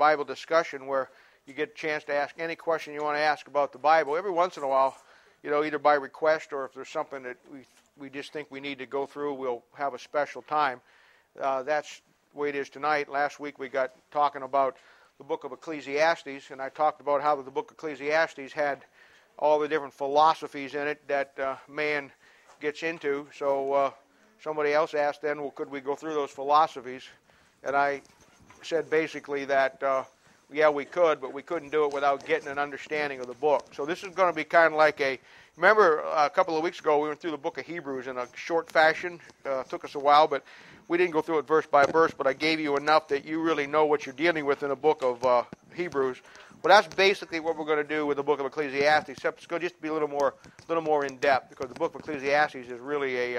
Bible discussion where you get a chance to ask any question you want to ask about the Bible. Every once in a while, either by request or if there's something that we just think we need to go through, we'll have a special time. That's the way it is tonight. Last week we got talking about the book of Ecclesiastes, and I talked about how the book of Ecclesiastes had all the different philosophies in it that man gets into. So somebody else asked then, well, could we go through those philosophies? And I said basically that, yeah, we could, but we couldn't do it without getting an understanding of the book. So this is going to be kind of like remember a couple of weeks ago we went through the book of Hebrews in a short fashion. Took us a while, but we didn't go through it verse by verse, but I gave you enough that you really know what you're dealing with in the book of Hebrews. But that's basically what we're going to do with the book of Ecclesiastes, except it's going to just be a little more in depth, because the book of Ecclesiastes is really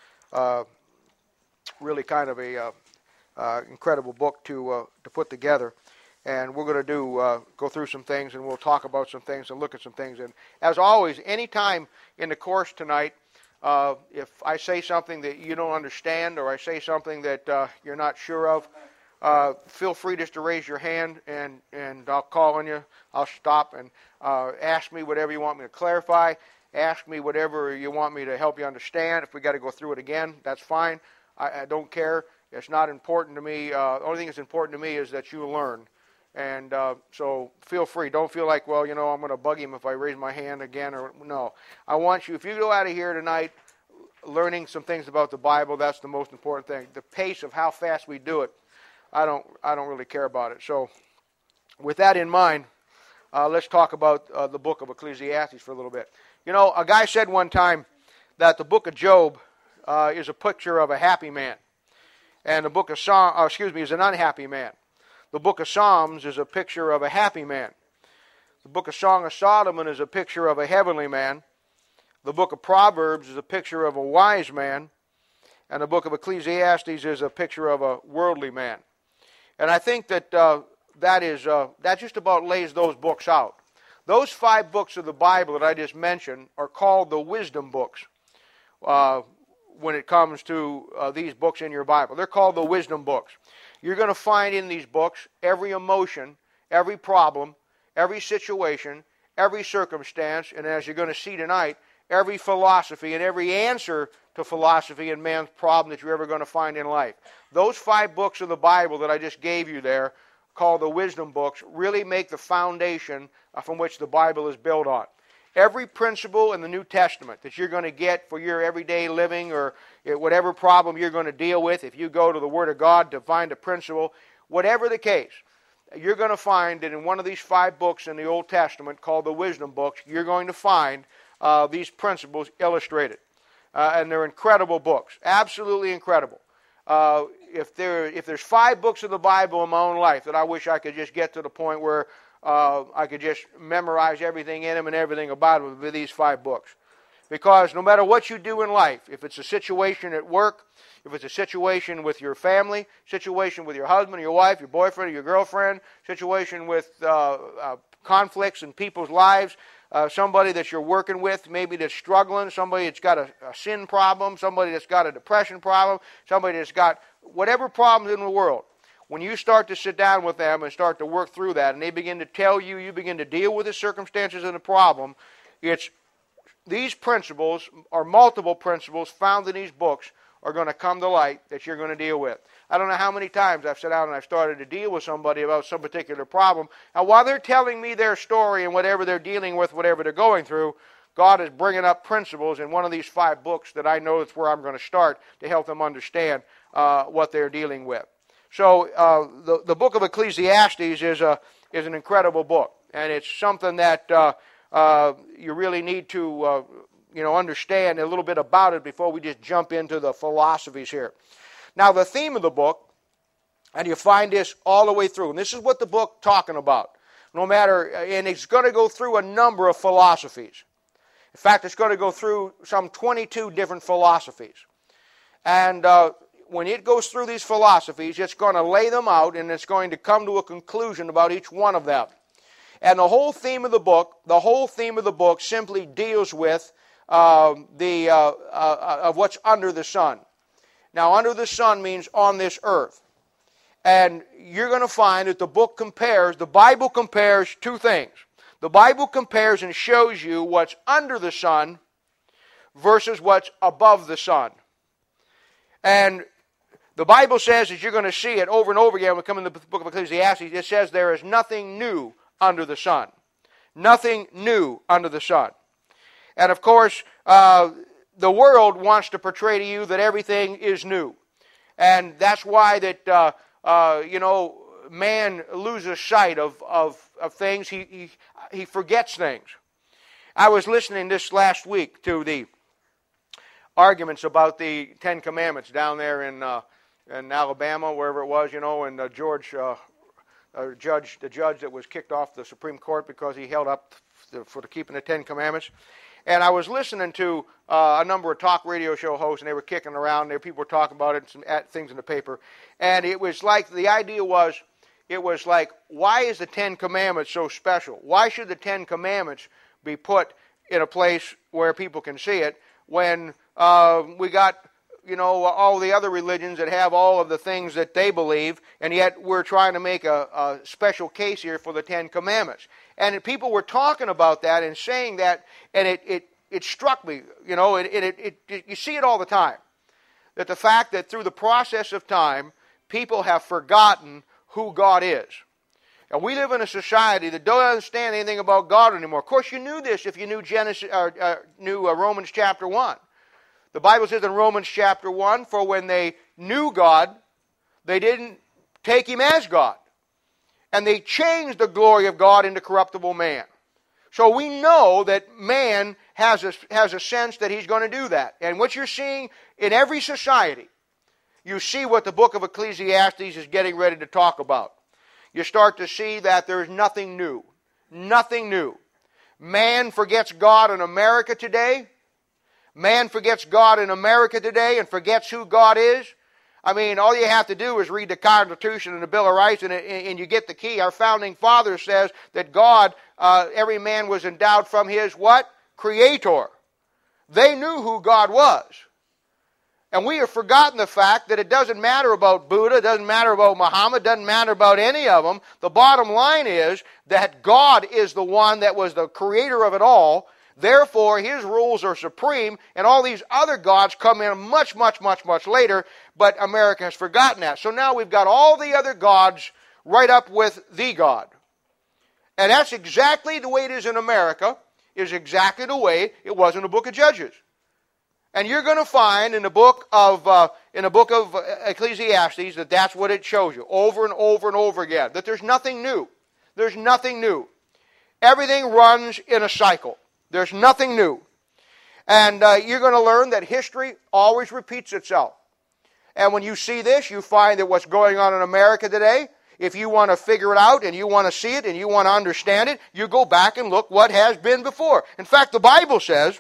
really kind of a incredible book to put together. And we're going to go through some things, and we'll talk about some things and look at some things. And as always, any time in the course tonight, if I say something that you don't understand or I say something that you're not sure of, feel free just to raise your hand, and I'll call on you. I'll stop and ask me whatever you want me to clarify. Ask me whatever you want me to help you understand. If we got to go through it again, that's fine. I don't care. It's not important to me. The only thing that's important to me is that you learn. And so feel free. Don't feel like, well, I'm going to bug him if I raise my hand again. Or no. I want you, if you go out of here tonight learning some things about the Bible, that's the most important thing. The pace of how fast we do it, I don't really care about it. So with that in mind, let's talk about the book of Ecclesiastes for a little bit. A guy said one time that the book of Job is a picture of a happy man, and the book of Psalms, is an unhappy man. The book of Psalms is a picture of a happy man. The book of Song of Solomon is a picture of a heavenly man. The book of Proverbs is a picture of a wise man. And the book of Ecclesiastes is a picture of a worldly man. And I think that that just about lays those books out. Those 5 books of the Bible that I just mentioned are called the wisdom books when it comes to these books in your Bible. They're called the wisdom books. You're going to find in these books every emotion, every problem, every situation, every circumstance, and as you're going to see tonight, every philosophy and every answer to philosophy and man's problem that you're ever going to find in life. Those 5 books of the Bible that I just gave you there, called the wisdom books, really make the foundation from which the Bible is built on. Every principle in the New Testament that you're going to get for your everyday living or whatever problem you're going to deal with, if you go to the Word of God to find a principle, whatever the case, you're going to find that in one of these 5 books in the Old Testament called the wisdom books, you're going to find these principles illustrated. And they're incredible books, absolutely incredible. If there's 5 books of the Bible in my own life that I wish I could just get to the point where I could just memorize everything in them and everything about them with these 5 books. Because no matter what you do in life, if it's a situation at work, if it's a situation with your family, situation with your husband or your wife, your boyfriend or your girlfriend, situation with conflicts in people's lives, somebody that you're working with, maybe that's struggling, somebody that's got a sin problem, somebody that's got a depression problem, somebody that's got whatever problems in the world. When you start to sit down with them and start to work through that, and they begin to tell you, you begin to deal with the circumstances and the problem, it's these principles, or multiple principles found in these books, are going to come to light that you're going to deal with. I don't know how many times I've sat down and I've started to deal with somebody about some particular problem. Now, while they're telling me their story and whatever they're dealing with, whatever they're going through, God is bringing up principles in one of these 5 books that I know that's where I'm going to start to help them understand what they're dealing with. So the book of Ecclesiastes is an incredible book, and it's something that you really need to understand a little bit about it before we just jump into the philosophies here. Now, the theme of the book, and you find this all the way through, and this is what the book talking about. No matter, and it's going to go through a number of philosophies. In fact, it's going to go through some 22 different philosophies. And when it goes through these philosophies, it's going to lay them out, and it's going to come to a conclusion about each one of them. And the whole theme of the book simply deals with of what's under the sun. Now, under the sun means on this earth. And you're going to find that the Bible compares two things. The Bible compares and shows you what's under the sun versus what's above the sun. And the Bible says, as you're going to see it over and over again when we come in the book of Ecclesiastes, it says there is nothing new under the sun. Nothing new under the sun. And of course, the world wants to portray to you that everything is new. And that's why that, man loses sight of things. He forgets things. I was listening this last week to the arguments about the Ten Commandments down there in Alabama, wherever it was, and the judge that was kicked off the Supreme Court because he held up for the keeping the Ten Commandments. And I was listening to a number of talk radio show hosts, and they were kicking around. People were talking about it, some things in the paper. And it was like, the idea was, it was like, why is the Ten Commandments so special? Why should the Ten Commandments be put in a place where people can see it when we got, all the other religions that have all of the things that they believe, and yet we're trying to make a special case here for the Ten Commandments. And people were talking about that and saying that, and it struck me, you see it all the time, that the fact that through the process of time, people have forgotten who God is. And we live in a society that don't understand anything about God anymore. Of course, you knew this if you knew Romans chapter 1. The Bible says in Romans chapter 1, for when they knew God, they didn't take Him as God. And they changed the glory of God into corruptible man. So we know that man has a sense that he's going to do that. And what you're seeing in every society, you see what the book of Ecclesiastes is getting ready to talk about. You start to see that there's nothing new. Nothing new. Man forgets God in America today. Man forgets God in America today and forgets who God is. I mean, all you have to do is read the Constitution and the Bill of Rights and you get the key. Our founding father says that God, every man was endowed from his what? Creator. They knew who God was. And we have forgotten the fact that it doesn't matter about Buddha, it doesn't matter about Muhammad, it doesn't matter about any of them. The bottom line is that God is the one that was the creator of it all. Therefore, His rules are supreme, and all these other gods come in much, much, much, much later, but America has forgotten that. So now we've got all the other gods right up with the God. And that's exactly the way it is in America, is exactly the way it was in the book of Judges. And you're going to find in the book of Ecclesiastes that that's what it shows you over and over and over again, that there's nothing new. There's nothing new. Everything runs in a cycle. There's nothing new. And you're going to learn that history always repeats itself. And when you see this, you find that what's going on in America today, if you want to figure it out and you want to see it and you want to understand it, you go back and look what has been before. In fact, the Bible says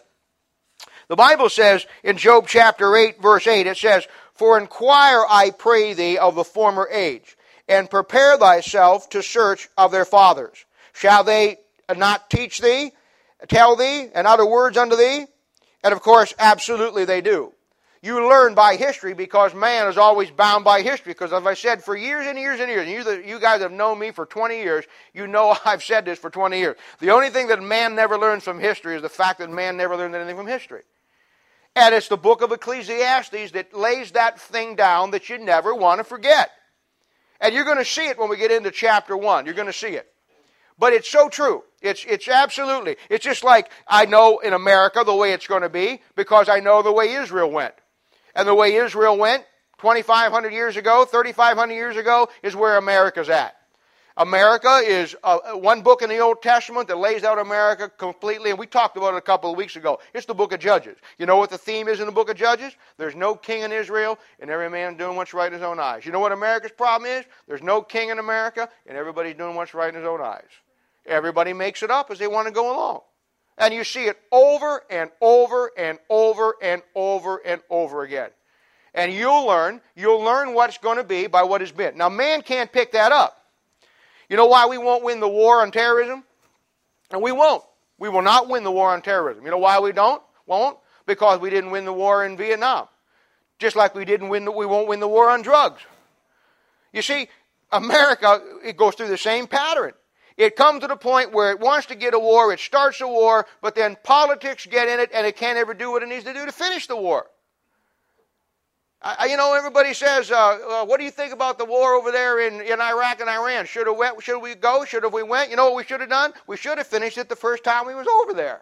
in Job chapter 8, verse 8, it says, for inquire, I pray thee, of the former age, and prepare thyself to search of their fathers. Shall they not teach thee? Tell thee, and utter words unto thee? And of course, absolutely they do. You learn by history because man is always bound by history. Because as I said, for years and years and years, and you guys have known me for 20 years, you know I've said this for 20 years. The only thing that man never learns from history is the fact that man never learned anything from history. And it's the book of Ecclesiastes that lays that thing down that you never want to forget. And you're going to see it when we get into chapter 1. You're going to see it. But it's so true. It's absolutely. It's just like I know in America the way it's going to be because I know the way Israel went. And the way Israel went 2,500 years ago, 3,500 years ago is where America's at. America is one book in the Old Testament that lays out America completely, and we talked about it a couple of weeks ago. It's the book of Judges. You know what the theme is in the book of Judges? There's no king in Israel, and every man doing what's right in his own eyes. You know what America's problem is? There's no king in America, and everybody's doing what's right in his own eyes. Everybody makes it up as they want to go along. And you see it over and over and over and over and over again. And you'll learn what's going to be by what has been. Now, man can't pick that up. You know why we won't win the war on terrorism? And we won't. We will not win the war on terrorism. You know why we won't? Because we didn't win the war in Vietnam. Just like we won't win the war on drugs. You see, America, it goes through the same pattern. It comes to the point where it wants to get a war, it starts a war, but then politics get in it and it can't ever do what it needs to do to finish the war. Everybody says, what do you think about the war over there in Iraq and Iran? Should we go? Should have we went? You know what we should have done? We should have finished it the first time we was over there.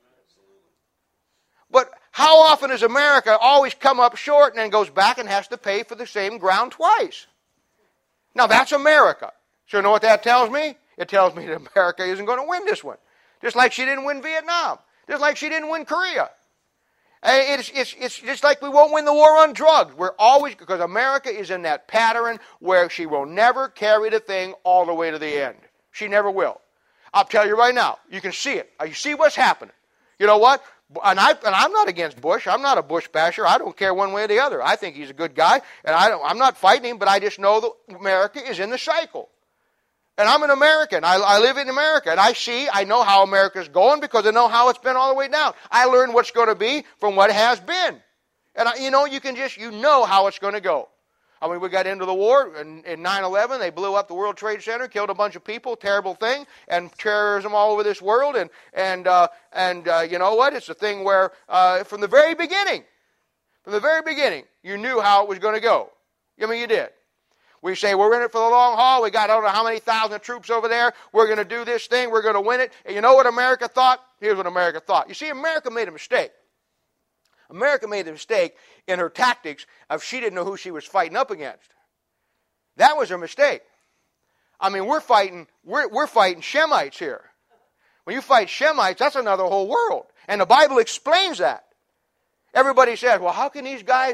But how often does America always come up short and then goes back and has to pay for the same ground twice? Now that's America. So you know what that tells me? It tells me that America isn't going to win this one. Just like she didn't win Vietnam. Just like she didn't win Korea. It's just like we won't win the war on drugs. We're always, because America is in that pattern where she will never carry the thing all the way to the end. She never will. I'll tell you right now, you can see it. You see what's happening. You know what? And I'm not against Bush. I'm not a Bush basher. I don't care one way or the other. I think he's a good guy, and I'm not fighting him, but I just know that America is in the cycle. And I'm an American. I live in America. And I know how America's going because I know how it's been all the way down. I learned what's going to be from what has been. And you know how it's going to go. I mean, we got into the war in 9/11. They blew up the World Trade Center, killed a bunch of people, terrible thing, and terrorism all over this world. And you know what? It's a thing where from the very beginning, you knew how it was going to go. I mean, you did. We say, we're in it for the long haul. We got I don't know how many thousand troops over there. We're going to do this thing. We're going to win it. And you know what America thought? Here's what America thought. You see, America made a mistake. America made the mistake in her tactics of she didn't know who she was fighting up against. That was her mistake. I mean, we're fighting Shemites here. When you fight Shemites, that's another whole world. And the Bible explains that. Everybody says, well, how can these guys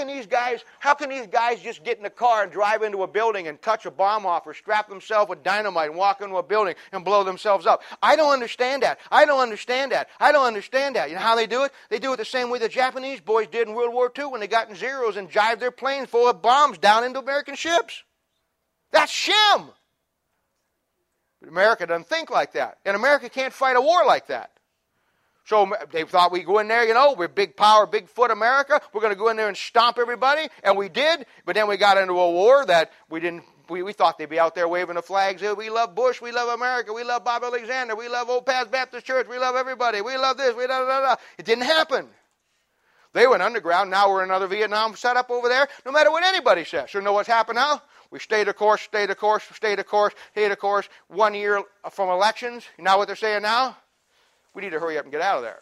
just get in a car and drive into a building and touch a bomb off or strap themselves with dynamite and walk into a building and blow themselves up? I don't understand that. I don't understand that. You know how they do it? They do it the same way the Japanese boys did in World War II when they got in Zeros and jived their planes full of bombs down into American ships. That's Shem. But America doesn't think like that. And America can't fight a war like that. So they thought we'd go in there, we're big power, big foot America. We're going to go in there and stomp everybody. And we did. But then we got into a war that we thought they'd be out there waving the flags. We love Bush. We love America. We love Bob Alexander. We love Old Paths Baptist Church. We love everybody. We love this. It didn't happen. They went underground. Now we're in another Vietnam set up over there. No matter what anybody says. So you know what's happened now? We stayed the course. 1 year from elections. You know what they're saying now? We need to hurry up and get out of there.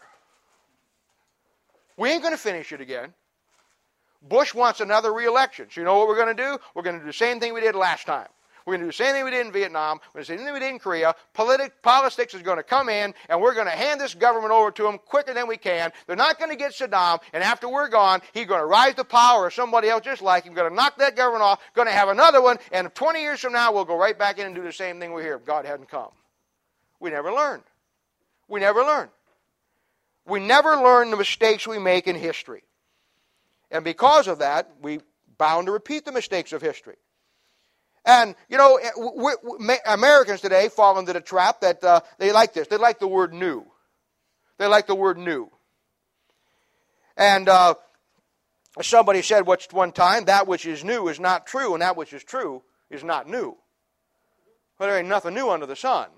We ain't going to finish it again. Bush wants another re-election. So you know what we're going to do? We're going to do the same thing we did last time. We're going to do the same thing we did in Vietnam. We're going to do the same thing we did in Korea. Politics is going to come in, and we're going to hand this government over to them quicker than we can. They're not going to get Saddam, and after we're gone, he's going to rise to power or somebody else just like him, going to knock that government off, going to have another one, and 20 years from now, we'll go right back in and do the same thing we're here if God hadn't come. We never learned. We never learn. We never learn the mistakes we make in history. And because of that, we're bound to repeat the mistakes of history. And, Americans today fall into the trap that they like this. They like the word new. They like the word new. And somebody said one time, that which is new is not true, and that which is true is not new. Well, there ain't nothing new under the sun.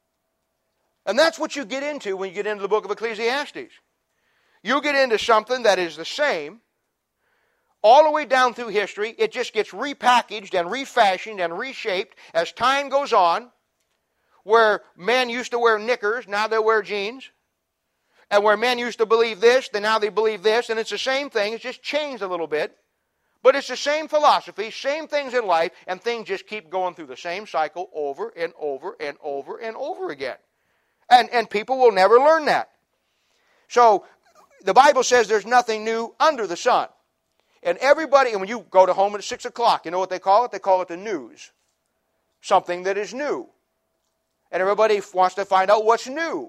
And that's what you get into when you get into the book of Ecclesiastes. You get into something that is the same all the way down through history. It just gets repackaged and refashioned and reshaped as time goes on, where men used to wear knickers, now they wear jeans. And where men used to believe this, then now they believe this. And it's the same thing, it's just changed a little bit. But it's the same philosophy, same things in life, and things just keep going through the same cycle over and over and over and over again. And people will never learn that. So the Bible says there's nothing new under the sun. And when you go to home at 6 o'clock, you know what they call it? They call it the news. Something that is new. And everybody wants to find out what's new.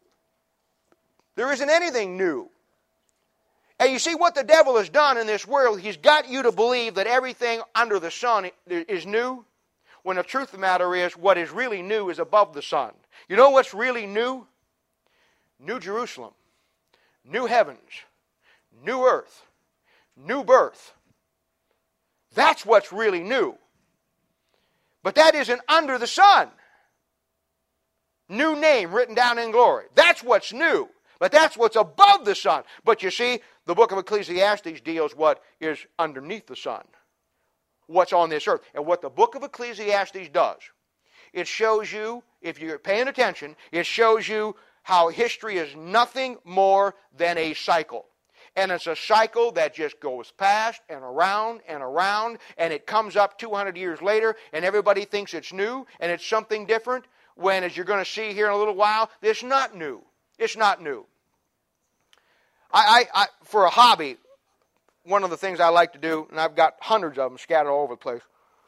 There isn't anything new. And you see what the devil has done in this world, he's got you to believe that everything under the sun is new, when the truth of the matter is, what is really new is above the sun. You know what's really new? New Jerusalem, new heavens, new earth, new birth. That's what's really new. But that isn't under the sun. New name written down in glory. That's what's new. But that's what's above the sun. But you see, the book of Ecclesiastes deals what is underneath the sun. What's on this earth. And what the book of Ecclesiastes does, it shows you, if you're paying attention, it shows you how history is nothing more than a cycle. And it's a cycle that just goes past and around, and it comes up 200 years later, and everybody thinks it's new, and it's something different, when, as you're going to see here in a little while, it's not new. It's not new. I for a hobby, one of the things I like to do, and I've got hundreds of them scattered all over the place,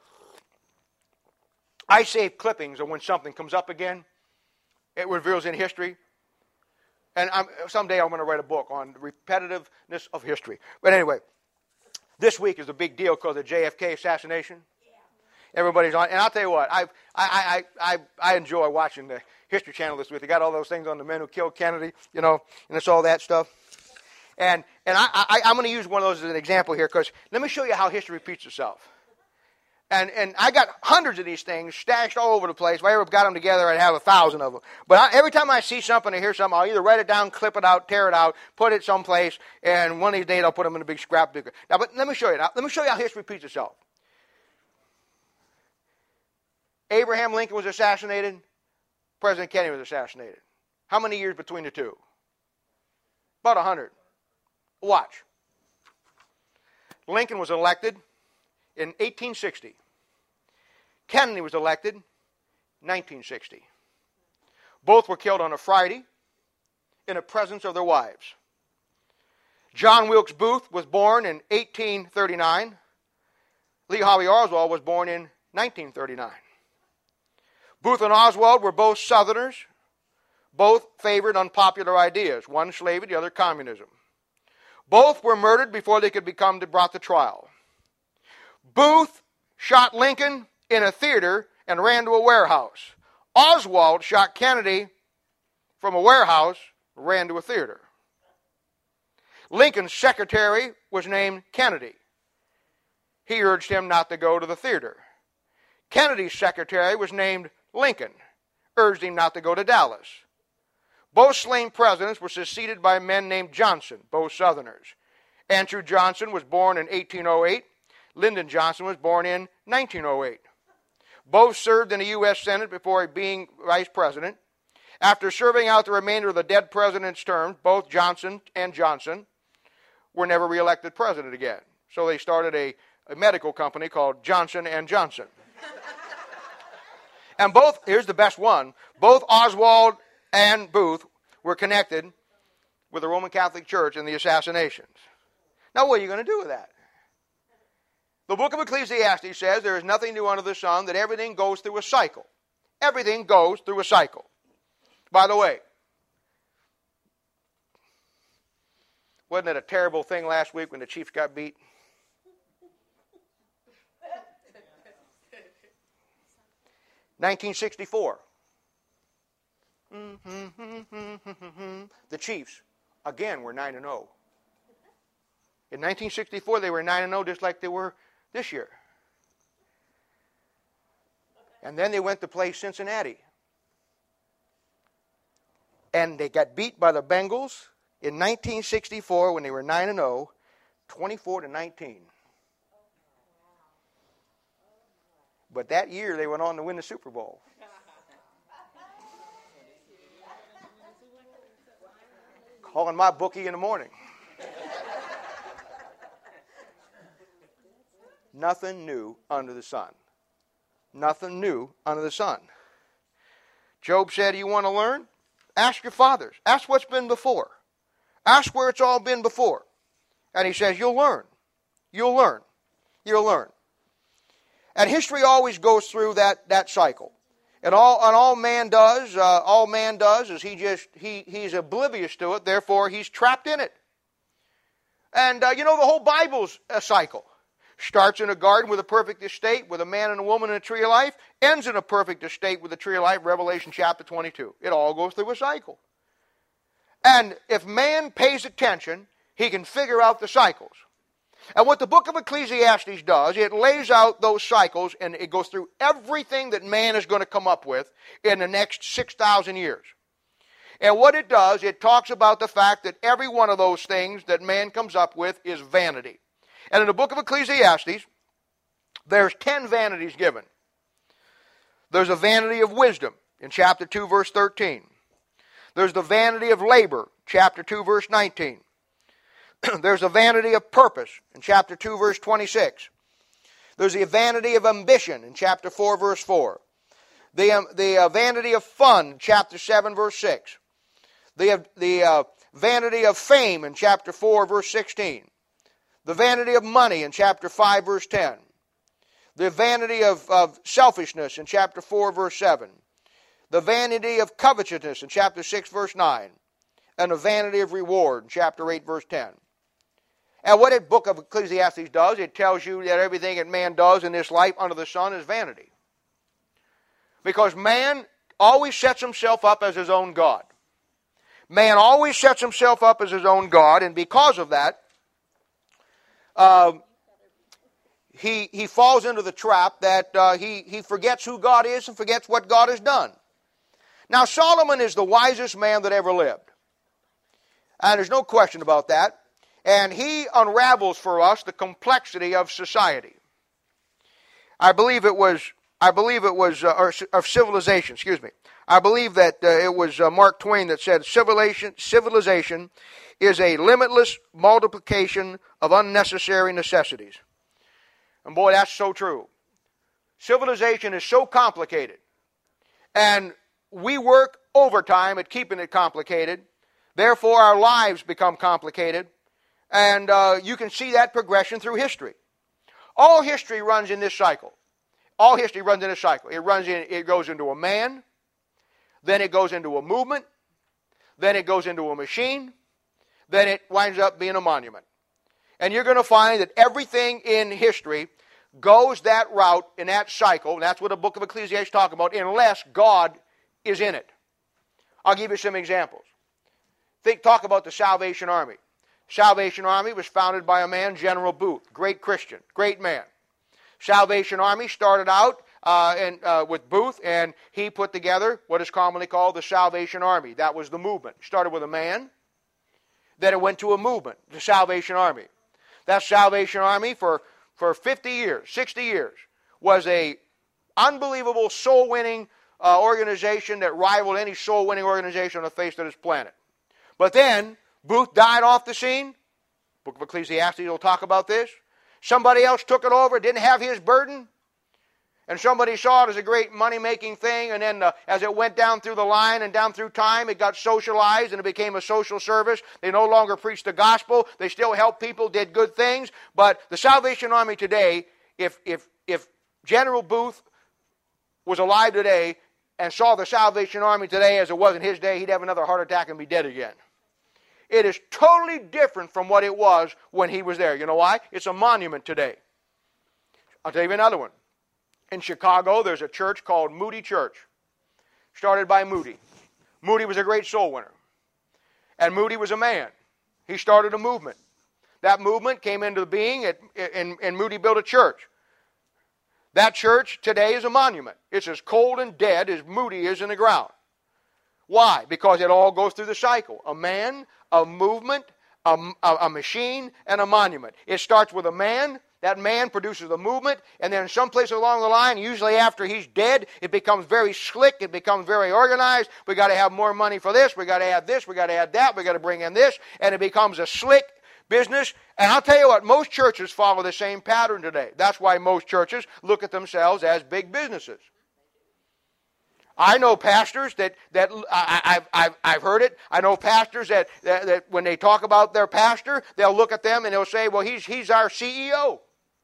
I save clippings of when something comes up again. It reveals in history. And someday I'm going to write a book on the repetitiveness of history. But anyway, this week is a big deal because of the JFK assassination. Yeah. Everybody's on. And I'll tell you what, I enjoy watching the History Channel this week. They got all those things on the men who killed Kennedy, and it's all that stuff. And I'm going to use one of those as an example here because let me show you how history repeats itself. And I got hundreds of these things stashed all over the place. If I ever got them together, I'd have 1,000 of them. But every time I see something or hear something, I'll either write it down, clip it out, tear it out, put it someplace, and one of these days I'll put them in a big scrapbook. Now, but let me show you. Now, let me show you how history repeats itself. Abraham Lincoln was assassinated. President Kennedy was assassinated. How many years between the two? About 100. Watch. Lincoln was elected in 1860. Kennedy was elected in 1960. Both were killed on a Friday in the presence of their wives. John Wilkes Booth was born in 1839. Lee Harvey Oswald was born in 1939. Booth and Oswald were both Southerners. Both favored unpopular ideas. One slavery, the other communism. Both were murdered before they could be brought to trial. Booth shot Lincoln in a theater and ran to a warehouse. Oswald shot Kennedy from a warehouse, ran to a theater. Lincoln's secretary was named Kennedy. He urged him not to go to the theater. Kennedy's secretary was named Lincoln, urged him not to go to Dallas. Both slain presidents were succeeded by men named Johnson, both Southerners. Andrew Johnson was born in 1808. Lyndon Johnson was born in 1908. Both served in the U.S. Senate before being vice president. After serving out the remainder of the dead president's term, both Johnson and Johnson were never reelected president again. So they started a medical company called Johnson & Johnson. And both, here's the best one, both Oswald and Booth were connected with the Roman Catholic Church in the assassinations. Now what are you going to do with that? The book of Ecclesiastes says there is nothing new under the sun, that everything goes through a cycle. Everything goes through a cycle. By the way, wasn't it a terrible thing last week when the Chiefs got beat? $1964. The Chiefs, again, were 9-0. In 1964, they were 9-0 just like they were this year. And then they went to play Cincinnati. And they got beat by the Bengals in 1964 when they were 9-0, 24-19. But that year they went on to win the Super Bowl. Calling my bookie in the morning. Nothing new under the sun. Nothing new under the sun. Job said, you want to learn? Ask your fathers. Ask what's been before. Ask where it's all been before. And he says, you'll learn. You'll learn. You'll learn. And history always goes through that cycle. And all man does is he's oblivious to it, therefore he's trapped in it. And the whole Bible's a cycle. Starts in a garden with a perfect estate, with a man and a woman in a tree of life, ends in a perfect estate with a tree of life, Revelation chapter 22. It all goes through a cycle. And if man pays attention, he can figure out the cycles. And what the book of Ecclesiastes does, it lays out those cycles, and it goes through everything that man is going to come up with in the next 6,000 years. And what it does, it talks about the fact that every one of those things that man comes up with is vanity. And in the book of Ecclesiastes, there's 10 vanities given. There's a vanity of wisdom in chapter 2, verse 13. There's the vanity of labor, chapter 2, verse 19. There's a vanity of purpose in chapter 2, verse 26. There's the vanity of ambition in chapter 4, verse 4. The vanity of fun, chapter 7, verse 6. The vanity of fame in chapter 4, verse 16. The vanity of money in chapter 5, verse 10. The vanity of selfishness in chapter 4, verse 7. The vanity of covetousness in chapter 6, verse 9. And the vanity of reward in chapter 8, verse 10. And what the book of Ecclesiastes does, it tells you that everything that man does in this life under the sun is vanity. Because man always sets himself up as his own God. Man always sets himself up as his own God, and because of that, he falls into the trap that he forgets who God is and forgets what God has done. Now, Solomon is the wisest man that ever lived. And there's no question about that. And he unravels for us the complexity of society. I believe it was of civilization, excuse me. I believe that it was Mark Twain that said, civilization is a limitless multiplication of unnecessary necessities. And boy, that's so true. Civilization is so complicated. And we work overtime at keeping it complicated. Therefore, our lives become complicated. And you can see that progression through history. All history runs in this cycle. All history runs in a cycle. It goes into a man, then it goes into a movement, then it goes into a machine, then it winds up being a monument. And you're going to find that everything in history goes that route in that cycle, and that's what the book of Ecclesiastes talks about, unless God is in it. I'll give you some examples. Talk about the Salvation Army. Salvation Army was founded by a man, General Booth, great Christian, great man. Salvation Army started out with Booth, and he put together what is commonly called the Salvation Army. That was the movement. It started with a man, then it went to a movement, the Salvation Army. That Salvation Army for 50 years, 60 years, was a unbelievable soul-winning organization that rivaled any soul-winning organization on the face of this planet. But then, Booth died off the scene. Book of Ecclesiastes will talk about this. Somebody else took it over, didn't have his burden. And somebody saw it as a great money-making thing, and then as it went down through the line and down through time, it got socialized and it became a social service. They no longer preached the gospel. They still helped people, did good things. But the Salvation Army today, if General Booth was alive today and saw the Salvation Army today as it was in his day, he'd have another heart attack and be dead again. It is totally different from what it was when he was there. You know why? It's a monument today. I'll tell you another one. In Chicago, there's a church called Moody Church, started by Moody. Moody was a great soul winner. And Moody was a man. He started a movement. That movement came into being, and Moody built a church. That church today is a monument. It's as cold and dead as Moody is in the ground. Why? Because it all goes through the cycle. A man, a movement, a machine, and a monument. It starts with a man. That man produces a movement, and then someplace along the line, usually after he's dead, it becomes very slick, it becomes very organized. We got to have more money for this, we got to add this, we got to add that, we got to bring in this, and it becomes a slick business. And I'll tell you what, most churches follow the same pattern today. That's why most churches look at themselves as big businesses. I know pastors that I've heard it. I know pastors that when they talk about their pastor, they'll look at them and they'll say, well, he's our CEO.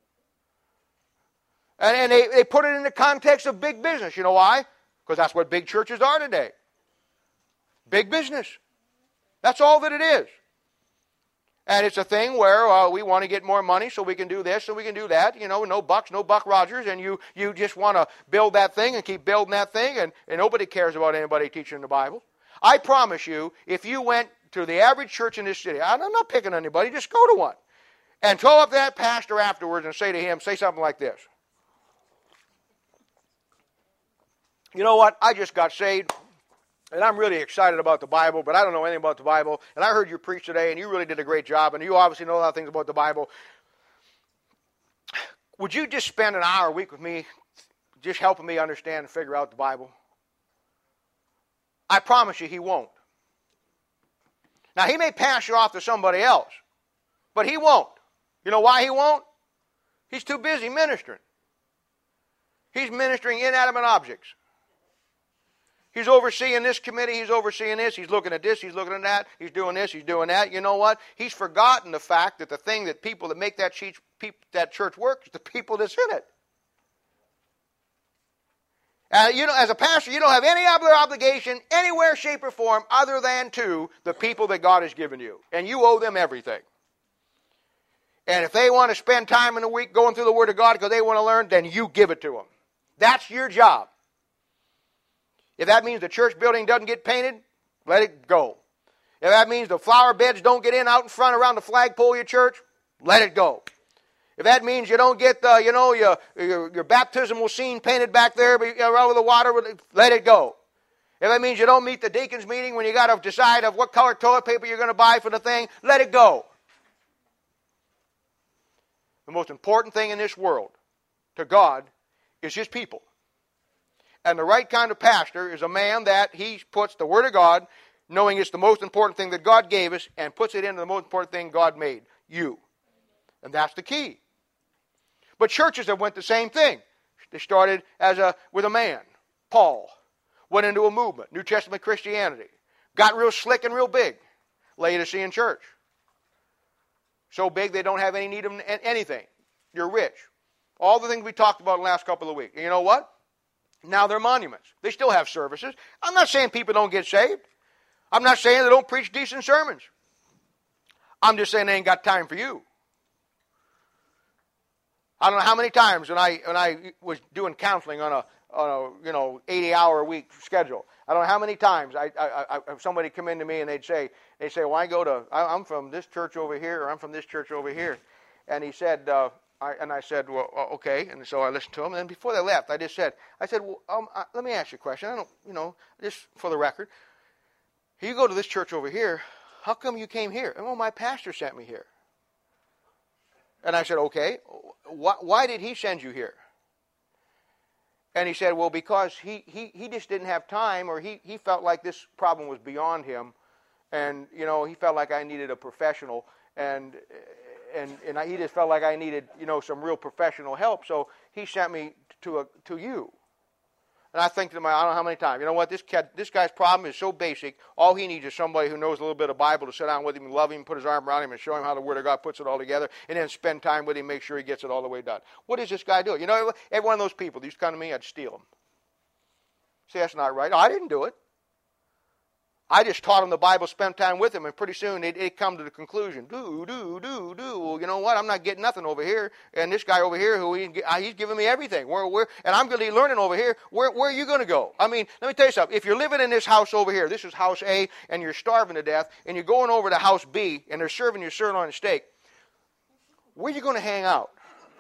And they put it in the context of big business. You know why? Because that's what big churches are today. Big business. That's all that it is. And it's a thing where we want to get more money so we can do this, so we can do that. You know, no bucks, no Buck Rogers. And you just want to build that thing and keep building that thing. And nobody cares about anybody teaching the Bible. I promise you, if you went to the average church in this city, I'm not picking on anybody, just go to one. and go up to that pastor afterwards and say to him, say something like this. You know what? I just got saved, and I'm really excited about the Bible, but I don't know anything about the Bible, and I heard you preach today, and you really did a great job, and you obviously know a lot of things about the Bible. Would you just spend an hour a week with me, just helping me understand and figure out the Bible? I promise you he won't. Now, he may pass you off to somebody else, but he won't. You know why he won't? He's too busy ministering. He's ministering inanimate objects. He's overseeing this committee, he's overseeing this, he's looking at this, he's looking at that, he's doing this, he's doing that. You know what? He's forgotten the fact that the thing that people that make that church work is the people that's in it. You know, as a pastor, you don't have any other obligation anywhere, shape, or form other than to the people that God has given you. And you owe them everything. And if they want to spend time in the week going through the Word of God because they want to learn, then you give it to them. That's your job. If that means the church building doesn't get painted, let it go. If that means the flower beds don't get in out in front around the flagpole of your church, let it go. If that means you don't get your baptismal scene painted back there over the water, let it go. If that means you don't meet the deacon's meeting when you got to decide of what color toilet paper you're going to buy for the thing, let it go. The most important thing in this world to God is His people. And the right kind of pastor is a man that he puts the Word of God, knowing it's the most important thing that God gave us, and puts it into the most important thing God made, you. And that's the key. But churches have went the same thing. They started with a man, Paul, went into a movement, New Testament Christianity, got real slick and real big, Laodicean church. So big they don't have any need of anything. You're rich. All the things we talked about in the last couple of weeks. And you know what? Now they're monuments. They still have services. I'm not saying people don't get saved. I'm not saying they don't preach decent sermons. I'm just saying they ain't got time for you. I don't know how many times when I was doing counseling on a 80-hour a week schedule. I don't know how many times somebody come into me and they'd say, well, I'm from this church over here, or I'm from this church over here. And he said, I said, well, okay. And so I listened to him. And then before they left, I said, well, let me ask you a question. I don't, just for the record. You go to this church over here. How come you came here? And well, my pastor sent me here. And I said, okay. Why did he send you here? And he said, well, because he just didn't have time, or he felt like this problem was beyond him. And, he felt like I needed a professional. And he just felt like I needed, some real professional help. So he sent me to you. And I think to myself, I don't know how many times. You know what? This guy's problem is so basic. All he needs is somebody who knows a little bit of Bible to sit down with him and love him, put his arm around him and show him how the Word of God puts it all together, and then spend time with him, make sure he gets it all the way done. What does this guy do? Every one of those people that used to come to me, I'd steal them. See, that's not right. No, I didn't do it. I just taught them the Bible, spent time with them, and pretty soon they'd come to the conclusion, do. Well, you know what? I'm not getting nothing over here. And this guy over here, he's giving me everything. And I'm going to be learning over here. Where are you going to go? I mean, let me tell you something. If you're living in this house over here, this is house A, and you're starving to death, and you're going over to house B, and they're serving you sirloin steak, where are you going to hang out?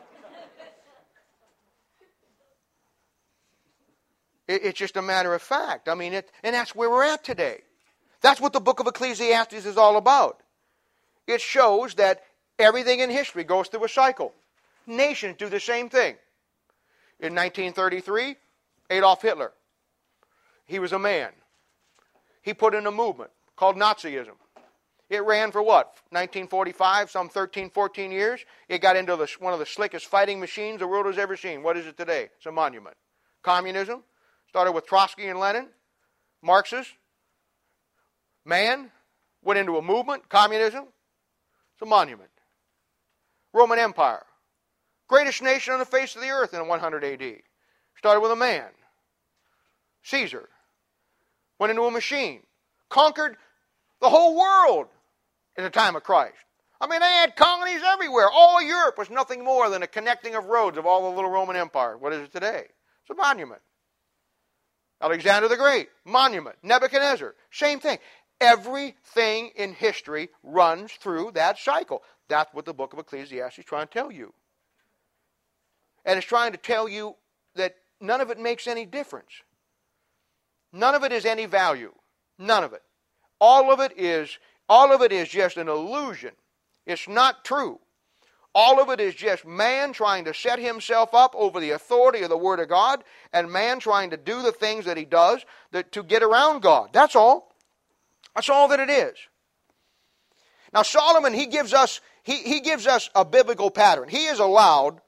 It's just a matter of fact. I mean, and that's where we're at today. That's what the book of Ecclesiastes is all about. It shows that everything in history goes through a cycle. Nations do the same thing. In 1933, Adolf Hitler. He was a man. He put in a movement called Nazism. It ran for what? 1945, some 13, 14 years. It got into one of the slickest fighting machines the world has ever seen. What is it today? It's a monument. Communism started with Trotsky and Lenin, Marxists. Man went into a movement, communism. It's a monument. Roman Empire, greatest nation on the face of the earth in 100 AD. Started with a man. Caesar went into a machine, conquered the whole world in the time of Christ. I mean, they had colonies everywhere. All Europe was nothing more than a connecting of roads of all the little Roman Empire. What is it today? It's a monument. Alexander the Great, monument. Nebuchadnezzar, same thing. Everything in history runs through that cycle. That's what the book of Ecclesiastes is trying to tell you. And it's trying to tell you that none of it makes any difference. None of it is any value. None of it. All of it is just an illusion. It's not true. All of it is just man trying to set himself up over the authority of the Word of God, and man trying to do the things that he does to get around God. That's all. That's all that it is. Now Solomon, he gives us a biblical pattern. He is allowed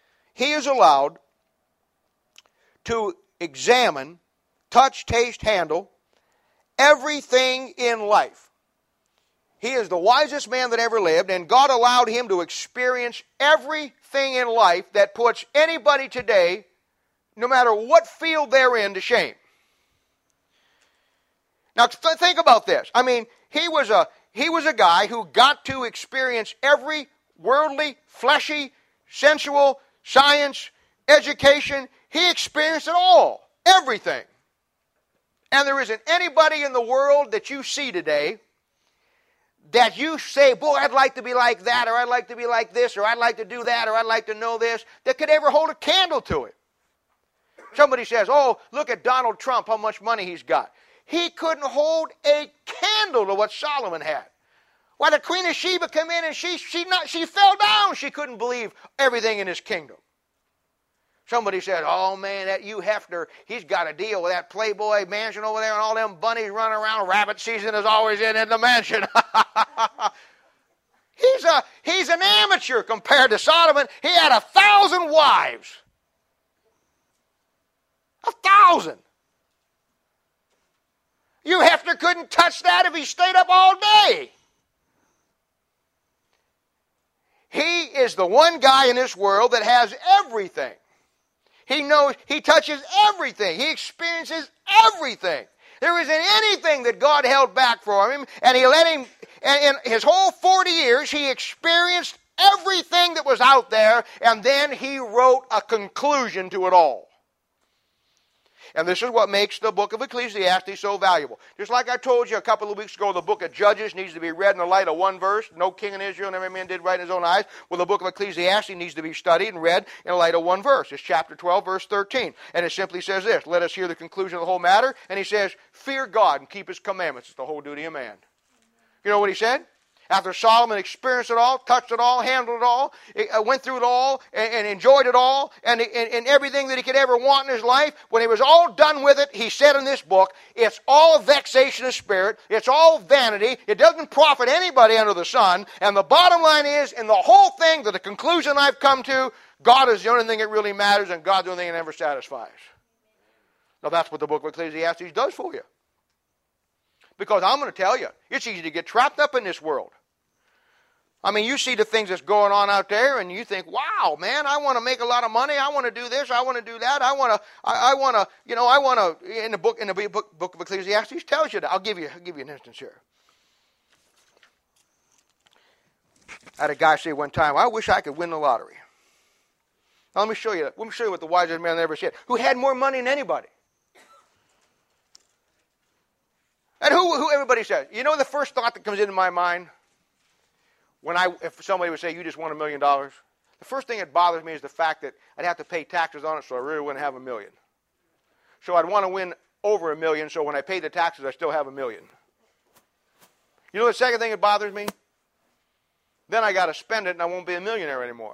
to examine, touch, taste, handle everything in life. He is the wisest man that ever lived, and God allowed him to experience everything in life that puts anybody today, no matter what field they're in, to shame. Now think about this. I mean, he was a guy who got to experience every worldly, fleshy, sensual, science, education. He experienced it all. Everything. And there isn't anybody in the world that you see today that you say, boy, I'd like to be like that, or I'd like to be like this, or I'd like to do that, or I'd like to know this, that could ever hold a candle to it. Somebody says, oh, look at Donald Trump, how much money he's got. He couldn't hold a candle to what Solomon had. Why, the Queen of Sheba came in and she fell down. She couldn't believe everything in his kingdom. Somebody said, oh man, that Hugh Hefner, he's got a deal with that Playboy mansion over there and all them bunnies running around. Rabbit season is always in the mansion. He's an amateur compared to Solomon. He had 1,000 wives. 1,000. Hugh Hefner couldn't touch that if he stayed up all day. He is the one guy in this world that has everything. He knows, he touches everything. He experiences everything. There isn't anything that God held back from him, and he let him, and in his whole 40 years, he experienced everything that was out there, and then he wrote a conclusion to it all. And this is what makes the book of Ecclesiastes so valuable. Just like I told you a couple of weeks ago, the book of Judges needs to be read in the light of one verse. No king in Israel and every man did right in his own eyes. Well, the book of Ecclesiastes needs to be studied and read in the light of one verse. It's chapter 12, verse 13. And it simply says this, let us hear the conclusion of the whole matter. And he says, fear God and keep his commandments. It's the whole duty of man. You know what he said? After Solomon experienced it all, touched it all, handled it all, went through it all, and enjoyed it all, and everything that he could ever want in his life, when he was all done with it, he said in this book, it's all vexation of spirit, it's all vanity, it doesn't profit anybody under the sun, and the bottom line is, in the whole thing, to the conclusion I've come to, God is the only thing that really matters, and God's the only thing that never satisfies. Now that's what the book of Ecclesiastes does for you. Because I'm going to tell you, it's easy to get trapped up in this world. I mean, you see the things that's going on out there, and you think, "Wow, man! I want to make a lot of money. I want to do this. I want to do that. I want to." In the book of Ecclesiastes tells you that. I'll give you an instance here. I had a guy say one time, "I wish I could win the lottery." Now, let me show you that. Let me show you what the wisest man ever said, who had more money than anybody. And who everybody says, you know, the first thought that comes into my mind. If somebody would say, you just won $1 million, the first thing that bothers me is the fact that I'd have to pay taxes on it, so I really wouldn't have $1 million. So I'd want to win over $1 million, so when I pay the taxes, I still have $1 million. You know the second thing that bothers me? Then I got to spend it, and I won't be a millionaire anymore.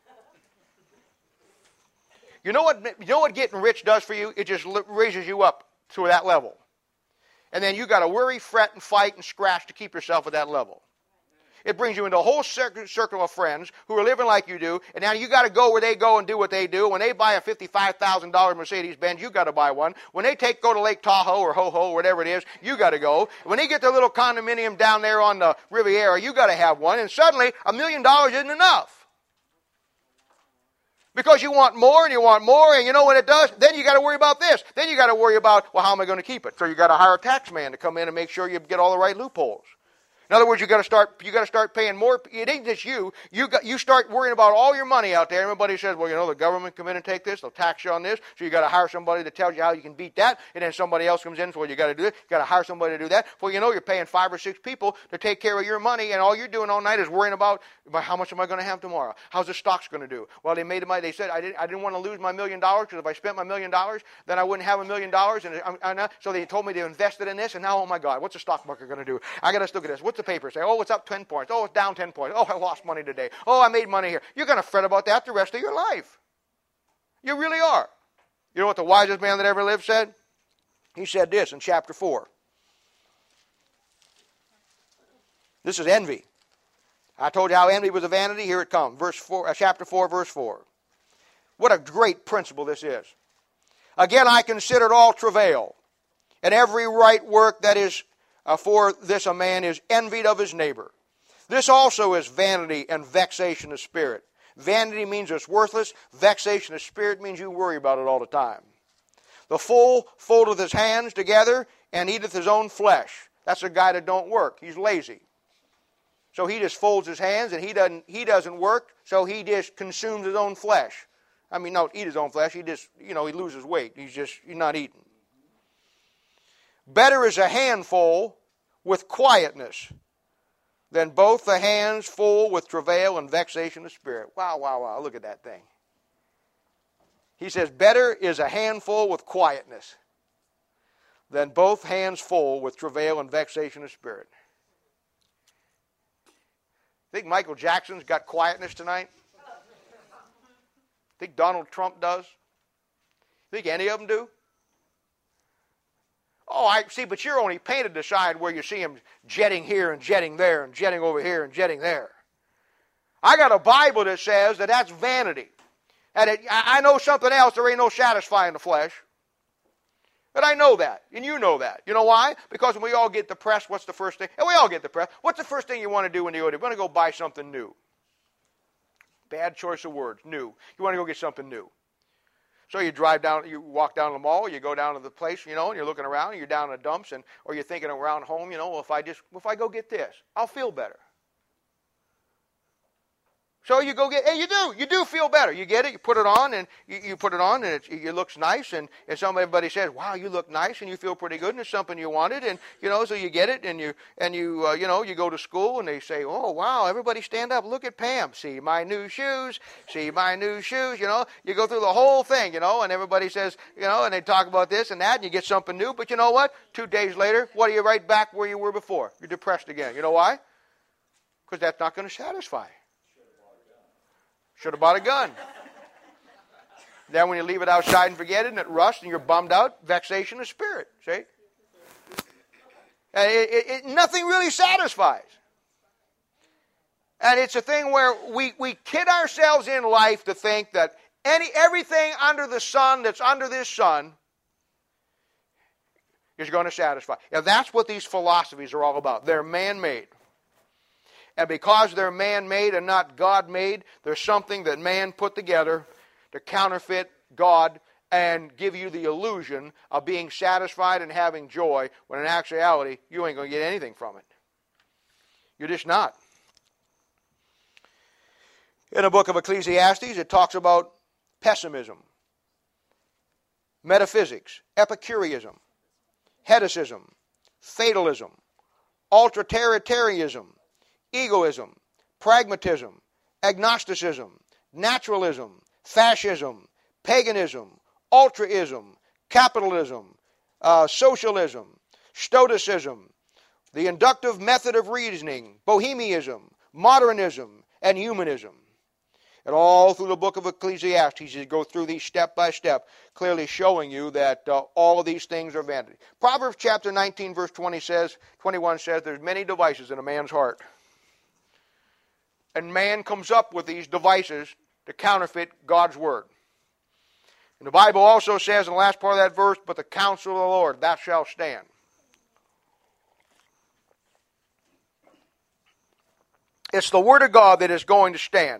You know what getting rich does for you? It just raises you up to that level. And then you got to worry, fret, and fight, and scratch to keep yourself at that level. It brings you into a whole circle of friends who are living like you do, and now you got to go where they go and do what they do. When they buy a $55,000 Mercedes-Benz, you got to buy one. When they go to Lake Tahoe or Ho-Ho, or whatever it is, you got to go. When they get their little condominium down there on the Riviera, you got to have one. And suddenly, $1 million isn't enough. Because you want more and you want more, and you know what it does? Then you got to worry about this. Then you got to worry about, well, how am I going to keep it? So you got to hire a tax man to come in and make sure you get all the right loopholes. In other words, you got to start paying more. It ain't just you. You start worrying about all your money out there. Everybody says, well, the government come in and take this. They'll tax you on this. So you got to hire somebody that tells you how you can beat that. And then somebody else comes in, so you got to do it. You got to hire somebody to do that. Well, you're paying 5 or 6 people to take care of your money, and all you're doing all night is worrying about how much am I going to have tomorrow? How's the stocks going to do? Well, they said I didn't want to lose my $1 million, because if I spent my $1 million, then I wouldn't have $1 million. So they told me to invest it in this, and now, oh my God, what's the stock market going to do? I got to look at this. What's the paper say? Oh, it's up 10 points. Oh, it's down 10 points. Oh, I lost money today. Oh, I made money here. You're going to fret about that the rest of your life. You really are. You know what the wisest man that ever lived said? He said this in chapter 4. This is envy. I told you how envy was a vanity. Here it comes. Chapter 4, verse 4. What a great principle this is. Again, I consider it all travail, and every right work that is for this a man is envied of his neighbor. This also is vanity and vexation of spirit. Vanity means it's worthless. Vexation of spirit means you worry about it all the time. The fool foldeth his hands together and eateth his own flesh. That's a guy that don't work. He's lazy. So he just folds his hands and he doesn't work, so he just consumes his own flesh. I mean, not eat his own flesh. He just, he loses weight. He's not eating. Better is a handful with quietness than both the hands full with travail and vexation of spirit. Wow, wow, wow. Look at that thing. He says, better is a handful with quietness than both hands full with travail and vexation of spirit. Think Michael Jackson's got quietness tonight? Think Donald Trump does? Think any of them do? Oh, I see, but you're only painted the side where you see him jetting here and jetting there and jetting over here and jetting there. I got a Bible that says that that's vanity. And I know something else. There ain't no satisfying the flesh. And I know that. And you know that. You know why? Because when we all get depressed, what's the first thing? And we all get depressed. What's the first thing you want to do when you want to go buy something new? Bad choice of words. New. You want to go get something new. So you walk down the mall, you go down to the place, and you're looking around, and you're down in the dumps, or you're thinking around home, well, if I go get this, I'll feel better. So you go get, and you do feel better. You get it, you put it on, and you put it on, and it looks nice, and everybody says, wow, you look nice, and you feel pretty good, and it's something you wanted, and, so you get it, and you go to school, and they say, oh, wow, everybody stand up, look at Pam, see my new shoes, you go through the whole thing, and everybody says, and they talk about this and that, and you get something new, but you know what? 2 days later, what are you right back where you were before? You're depressed again. You know why? Because that's not going to satisfy. Should have bought a gun. Then when you leave it outside and forget it and it rusts and you're bummed out, vexation of spirit. See? And nothing really satisfies. And it's a thing where we kid ourselves in life to think that everything under the sun that's under this sun is going to satisfy. Now that's what these philosophies are all about. They're man-made. And because they're man-made and not God-made, there's something that man put together to counterfeit God and give you the illusion of being satisfied and having joy, when in actuality, you ain't going to get anything from it. You're just not. In the book of Ecclesiastes, it talks about pessimism, metaphysics, Epicureanism, hedonism, fatalism, ultra-territarianism, egoism, pragmatism, agnosticism, naturalism, fascism, paganism, ultraism, capitalism, socialism, stoicism, the inductive method of reasoning, bohemianism, modernism, and humanism. And all through the book of Ecclesiastes, you go through these step by step, clearly showing you that all of these things are vanity. Proverbs chapter 19, verse 21 says, there's many devices in a man's heart. And man comes up with these devices to counterfeit God's word. And the Bible also says in the last part of that verse, but the counsel of the Lord, thou shalt stand. It's the word of God that is going to stand.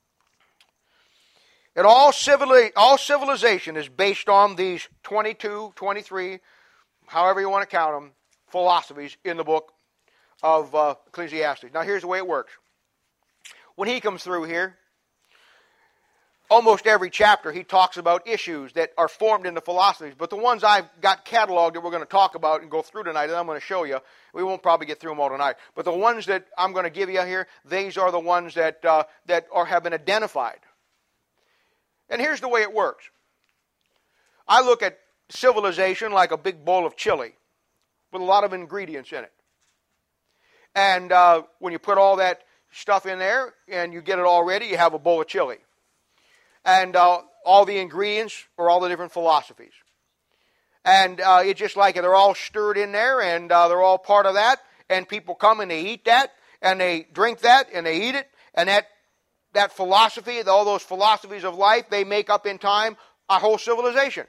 And all civilization is based on these 22, 23, however you want to count them, philosophies in the book of Ecclesiastes. Now here's the way it works. When he comes through here, almost every chapter he talks about issues that are formed into philosophies. But the ones I've got cataloged that we're going to talk about and go through tonight, and I'm going to show you, we won't probably get through them all tonight. But the ones that I'm going to give you here, these are the ones that have been identified. And here's the way it works. I look at civilization like a big bowl of chili with a lot of ingredients in it. And when you put all that stuff in there and you get it all ready, you have a bowl of chili. And all the ingredients are all the different philosophies. And it's just like they're all stirred in there, and they're all part of that. And people come and they eat that, and they drink that, and they eat it. And that philosophy, all those philosophies of life, they make up in time our whole civilization.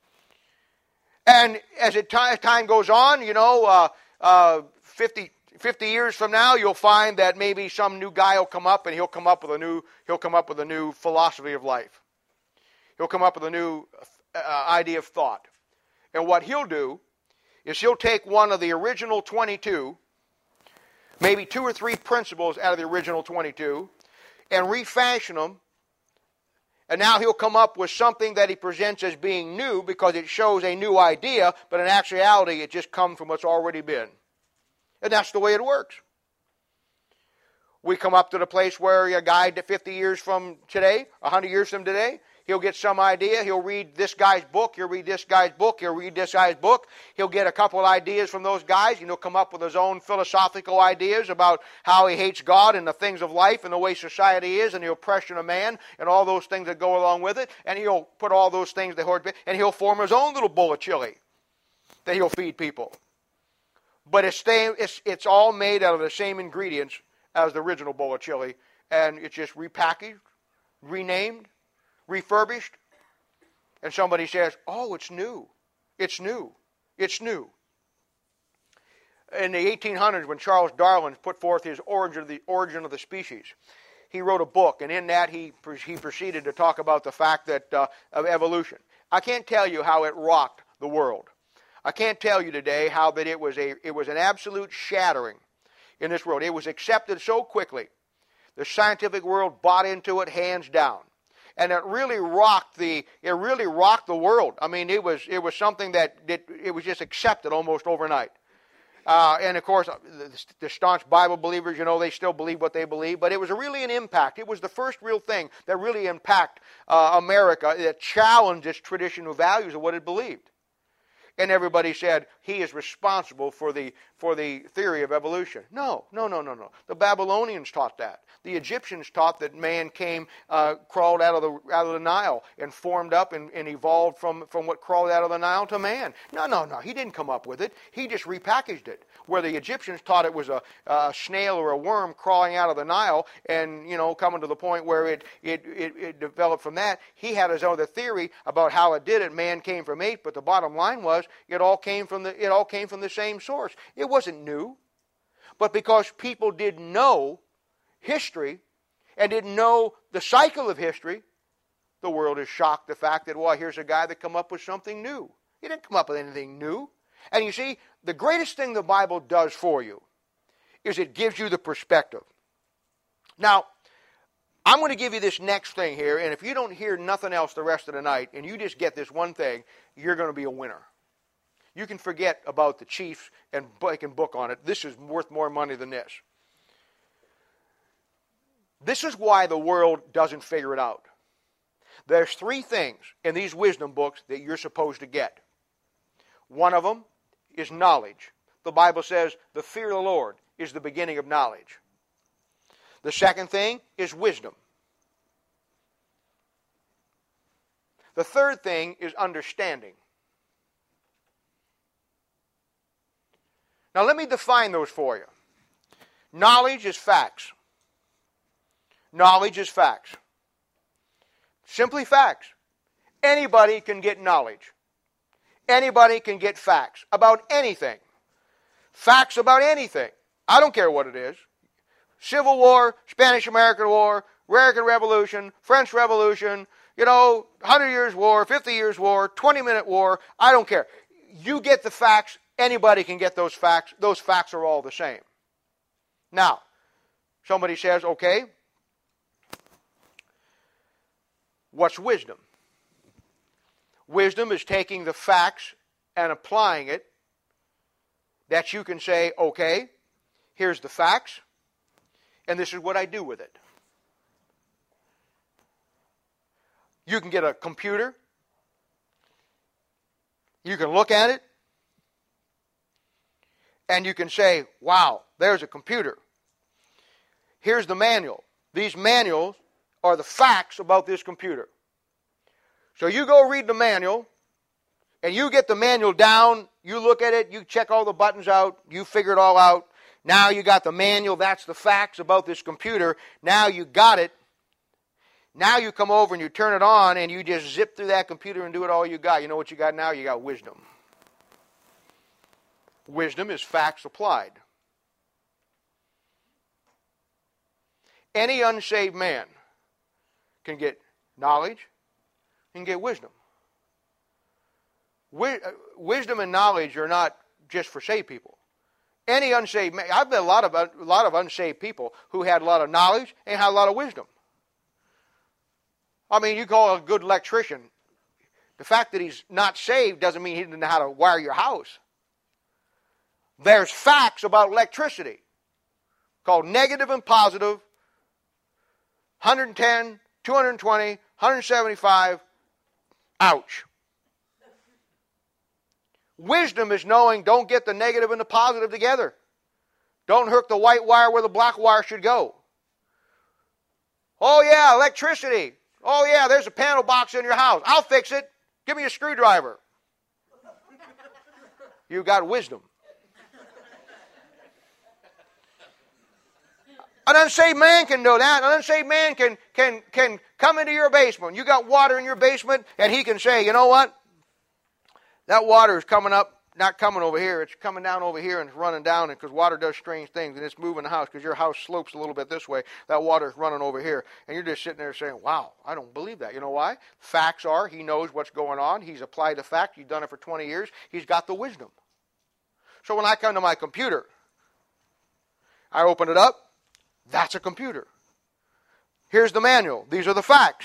And as time goes on, 50 years from now, you'll find that maybe some new guy will come up and he'll come up with a new philosophy of life. He'll come up with a new idea of thought. And what he'll do is he'll take one of the original 22, maybe 2 or 3 principles out of the original 22, and refashion them. And now he'll come up with something that he presents as being new because it shows a new idea, but in actuality it just comes from what's already been. And that's the way it works. We come up to the place where a guy 50 years from today, 100 years from today, he'll get some idea. He'll read this guy's book. He'll read this guy's book. He'll read this guy's book. He'll get a couple of ideas from those guys, and he'll come up with his own philosophical ideas about how he hates God and the things of life and the way society is and the oppression of man and all those things that go along with it. And he'll put all those things and he'll form his own little bowl of chili that he'll feed people. But it's all made out of the same ingredients as the original bowl of chili, and it's just repackaged, renamed, refurbished, and somebody says, oh, it's new. It's new. It's new. In the 1800s, when Charles Darwin put forth his origin of the species, he wrote a book, and in that he proceeded to talk about the fact that of evolution. I can't tell you how it rocked the world. I can't tell you today how that it was an absolute shattering in this world. It was accepted so quickly. The scientific world bought into it hands down. And it really rocked the world. I mean, it was something that it was just accepted almost overnight. And of course, the staunch Bible believers, they still believe what they believe. But it was really an impact. It was the first real thing that really impacted America, that challenged its traditional values of what it believed. And everybody said he is responsible for the theory of evolution. No. The Babylonians taught that. The Egyptians taught that man came, crawled out of the Nile and formed up and evolved from what crawled out of the Nile to man. No. He didn't come up with it. He just repackaged it. Where the Egyptians taught it was a snail or a worm crawling out of the Nile and coming to the point where it developed from that. He had his own theory about how it did it. Man came from ape, but the bottom line was it all came from the same source. It wasn't new, but because people didn't know history and didn't know the cycle of history, the world is shocked the fact that, well, here's a guy that come up with something new. He didn't come up with anything new. And you see, the greatest thing the Bible does for you is it gives you the perspective. Now, I'm going to give you this next thing here, and if you don't hear nothing else the rest of the night, and you just get this one thing, you're going to be a winner. You can forget about the Chiefs and making book on it. This is worth more money than this. This is why the world doesn't figure it out. There's 3 things in these wisdom books that you're supposed to get. One of them is knowledge. The Bible says the fear of the Lord is the beginning of knowledge. The second thing is wisdom. The third thing is understanding. Now let me define those for you. Knowledge is facts. Knowledge is facts. Simply facts. Anybody can get knowledge. Anybody can get facts about anything. Facts about anything. I don't care what it is. Civil War, Spanish-American War, American Revolution, French Revolution, 100 Years' War, 50 Years' War, 20-minute war. I don't care. You get the facts. Anybody can get those facts. Those facts are all the same. Now, somebody says, okay, what's wisdom? Wisdom is taking the facts and applying it, that you can say, okay, here's the facts, and this is what I do with it. You can get a computer, you can look at it, and you can say, wow, there's a computer. Here's the manual. These manuals are the facts about this computer. So you go read the manual, and you get the manual down, you look at it, you check all the buttons out, you figure it all out. Now you got the manual, that's the facts about this computer. Now you got it. Now you come over and you turn it on, and you just zip through that computer and do it all you got. You know what you got now? You got wisdom. Wisdom is facts applied. Any unsaved man can get knowledge and get wisdom. Wisdom and knowledge are not just for saved people. Any unsaved man, I've met a lot of unsaved people who had a lot of knowledge and had a lot of wisdom. I mean, you call a good electrician. The fact that he's not saved doesn't mean he doesn't know how to wire your house. There's facts about electricity called negative and positive, 110, 220, 175, ouch. Wisdom is knowing don't get the negative and the positive together. Don't hook the white wire where the black wire should go. Oh yeah, electricity. Oh yeah, there's a panel box in your house. I'll fix it. Give me a screwdriver. You got wisdom. An unsaved man can know that. An unsaved man can come into your basement. You got water in your basement, and he can say, you know what? That water is coming up, not coming over here. It's coming down over here and it's running down, because water does strange things, and it's moving the house because your house slopes a little bit this way. That water is running over here, and you're just sitting there saying, wow, I don't believe that. You know why? Facts are, he knows what's going on. He's applied the fact. He's done it for 20 years. He's got the wisdom. So when I come to my computer, I open it up. That's a computer. Here's the manual. These are the facts.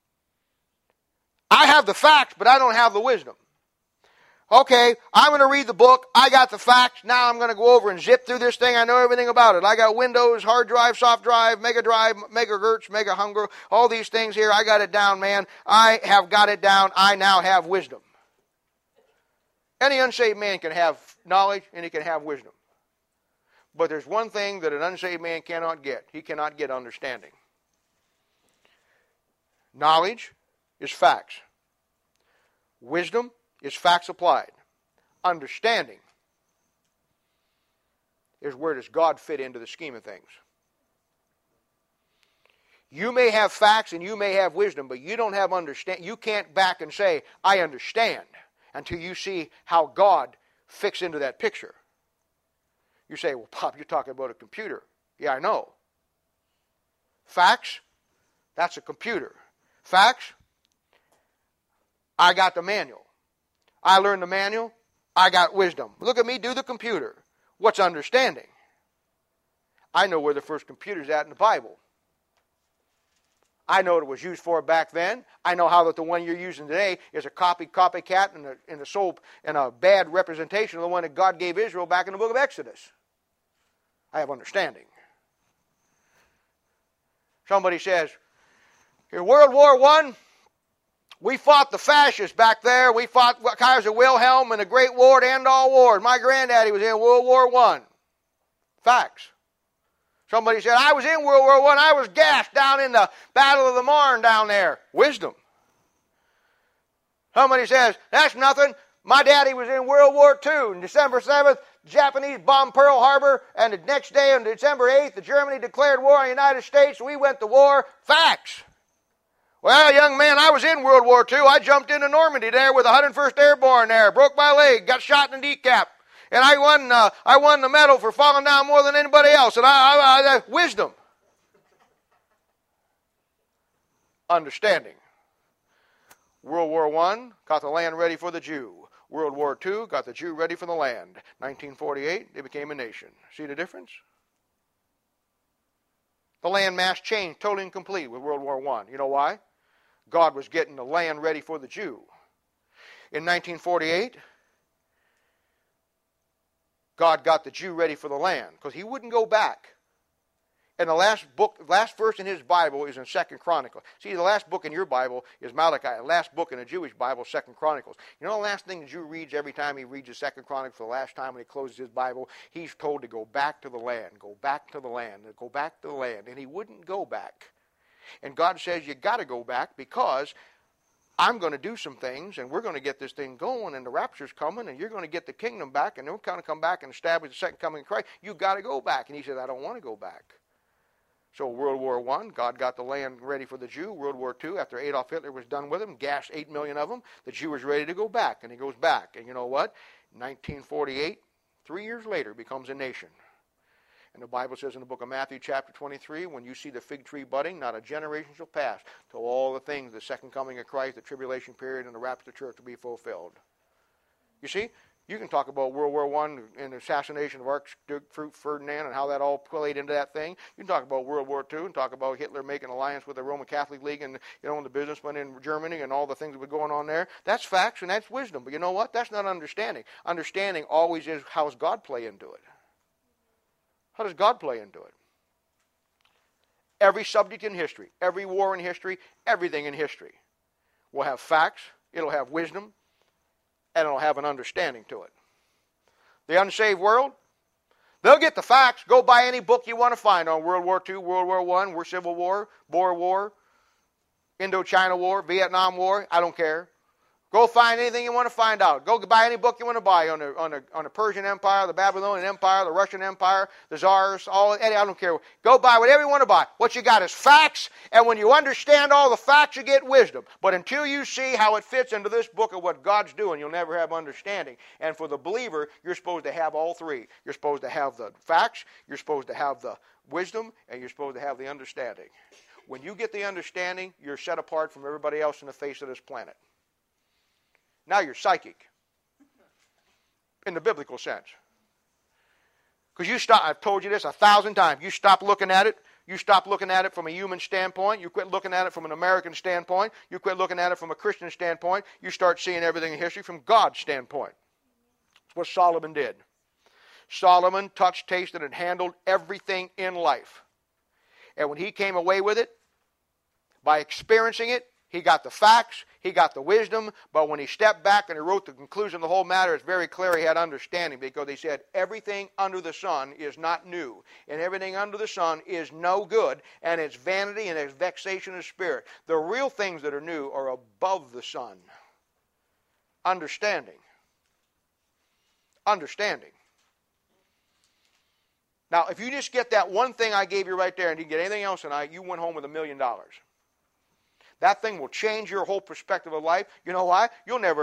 I have the facts, but I don't have the wisdom. Okay, I'm going to read the book. I got the facts. Now I'm going to go over and zip through this thing. I know everything about it. I got Windows, hard drive, soft drive, mega hertz, mega hunger, all these things here. I got it down, man. I have got it down. I now have wisdom. Any unsaved man can have knowledge and he can have wisdom. But there's one thing that an unsaved man cannot get. He cannot get understanding. Knowledge is facts. Wisdom is facts applied. Understanding is where does God fit into the scheme of things. You may have facts and you may have wisdom, but you don't have understand. You can't back and say, I understand, until you see how God fits into that picture. You say, well, Pop, you're talking about a computer. Yeah, I know. Facts, that's a computer. Facts, I got the manual. I learned the manual. I got wisdom. Look at me do the computer. What's understanding? I know where the first computer's at in the Bible. I know what it was used for back then. I know how that the one you're using today is a copycat and a bad representation of the one that God gave Israel back in the book of Exodus. I have understanding. Somebody says, in World War I, we fought the fascists back there. We fought Kaiser Wilhelm in the Great War to end all wars. My granddaddy was in World War I. Facts. Somebody said, I was in World War I. I was gassed down in the Battle of the Marne down there. Wisdom. Somebody says, that's nothing. My daddy was in World War II. On December 7th, Japanese bombed Pearl Harbor, and the next day on December 8th, Germany declared war on the United States. We went to war. Facts. Well, young man, I was in World War II. I jumped into Normandy there with the 101st Airborne there. Broke my leg, got shot in the kneecap. And I won the medal for falling down more than anybody else. And I wisdom. Understanding. World War I got the land ready for the Jew. World War II got the Jew ready for the land. 1948, they became a nation. See the difference? The land mass changed totally and complete with World War I. You know why? God was getting the land ready for the Jew. In 1948, God got the Jew ready for the land because he wouldn't go back. And the last verse in his Bible is in 2 Chronicles. See, the last book in your Bible is Malachi. The last book in the Jewish Bible is 2 Chronicles. You know the last thing the Jew reads every time he reads the 2 Chronicles for the last time when he closes his Bible? He's told to go back to the land, go back to the land, go back to the land. And he wouldn't go back. And God says, you got to go back because I'm going to do some things, and we're going to get this thing going, and the rapture's coming, and you're going to get the kingdom back, and they're going to come back and establish the second coming of Christ. You got to go back. And he said, I don't want to go back. So World War I, God got the land ready for the Jew. World War II, after Adolf Hitler was done with them, gassed 8 million of them, the Jew was ready to go back, and he goes back. And you know what? 1948, 3 years later, becomes a nation. And the Bible says in the book of Matthew chapter 23, when you see the fig tree budding, not a generation shall pass till all the things, the second coming of Christ, the tribulation period, and the rapture of the church will be fulfilled. You see? You can talk about World War I and the assassination of Archduke Ferdinand and how that all played into that thing. You can talk about World War II and talk about Hitler making an alliance with the Roman Catholic League and and the businessmen in Germany and all the things that were going on there. That's facts and that's wisdom. But you know what? That's not understanding. Understanding always is, how does God play into it? How does God play into it? Every subject in history, every war in history, everything in history will have facts, it'll have wisdom, and it'll have an understanding to it. The unsaved world, they'll get the facts. Go buy any book you want to find on World War II, World War I, Civil War, Boer War, Indochina War, Vietnam War, I don't care. Go find anything you want to find out. Go buy any book you want to buy on the Persian Empire, the Babylonian Empire, the Russian Empire, the Tsars, I don't care. Go buy whatever you want to buy. What you got is facts, and when you understand all the facts, you get wisdom. But until you see how it fits into this book of what God's doing, you'll never have understanding. And for the believer, you're supposed to have all three. You're supposed to have the facts, you're supposed to have the wisdom, and you're supposed to have the understanding. When you get the understanding, you're set apart from everybody else on the face of this planet. Now you're psychic in the biblical sense. Because I've told you this 1,000 times, you stop looking at it. You stop looking at it from a human standpoint. You quit looking at it from an American standpoint. You quit looking at it from a Christian standpoint. You start seeing everything in history from God's standpoint. That's what Solomon did. Solomon touched, tasted, and handled everything in life. And when he came away with it, by experiencing it, he got the facts, he got the wisdom, but when he stepped back and he wrote the conclusion of the whole matter, it's very clear he had understanding, because he said everything under the sun is not new, and everything under the sun is no good, and it's vanity and it's vexation of spirit. The real things that are new are above the sun. Understanding. Understanding. Now, if you just get that one thing I gave you right there and you get anything else tonight, you went home with $1 million. That thing will change your whole perspective of life. You know why? You'll never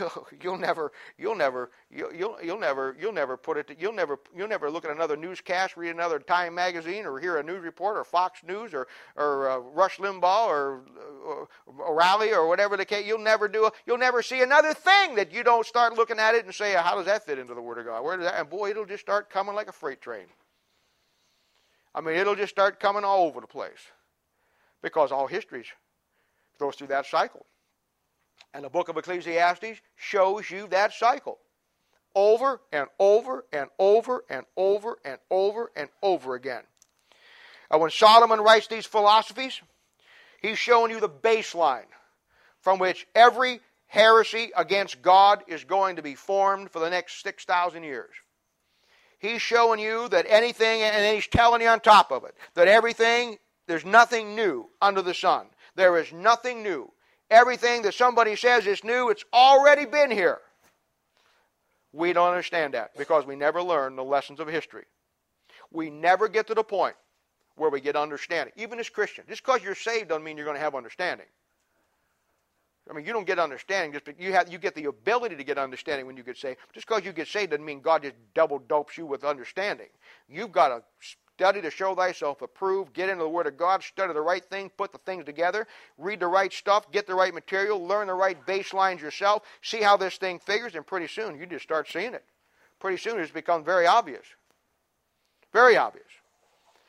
look at another newscast, read another Time magazine, or hear a news report, or Fox News, or Rush Limbaugh, or O'Reilly, or whatever the case. You'll never see another thing that you don't start looking at it and say, how does that fit into the Word of God? Where does that? And boy, it'll just start coming like a freight train. I mean, it'll just start coming all over the place, because all history goes through that cycle. And the book of Ecclesiastes shows you that cycle over and over and over and over and over and over again. And when Solomon writes these philosophies, he's showing you the baseline from which every heresy against God is going to be formed for the next 6,000 years. He's showing you that anything, and then he's telling you on top of it, that everything, there's nothing new under the sun. There is nothing new. Everything that somebody says is new, it's already been here. We don't understand that because we never learn the lessons of history. We never get to the point where we get understanding. Even as Christians. Just because you're saved doesn't mean you're going to have understanding. I mean, you don't get understanding. You get the ability to get understanding when you get saved. Just because you get saved doesn't mean God just double dopes you with understanding. You've got to study to show thyself approved, get into the Word of God, study the right thing, put the things together, read the right stuff, get the right material, learn the right baselines yourself, see how this thing figures, and pretty soon you just start seeing it. Pretty soon it's become very obvious. Very obvious.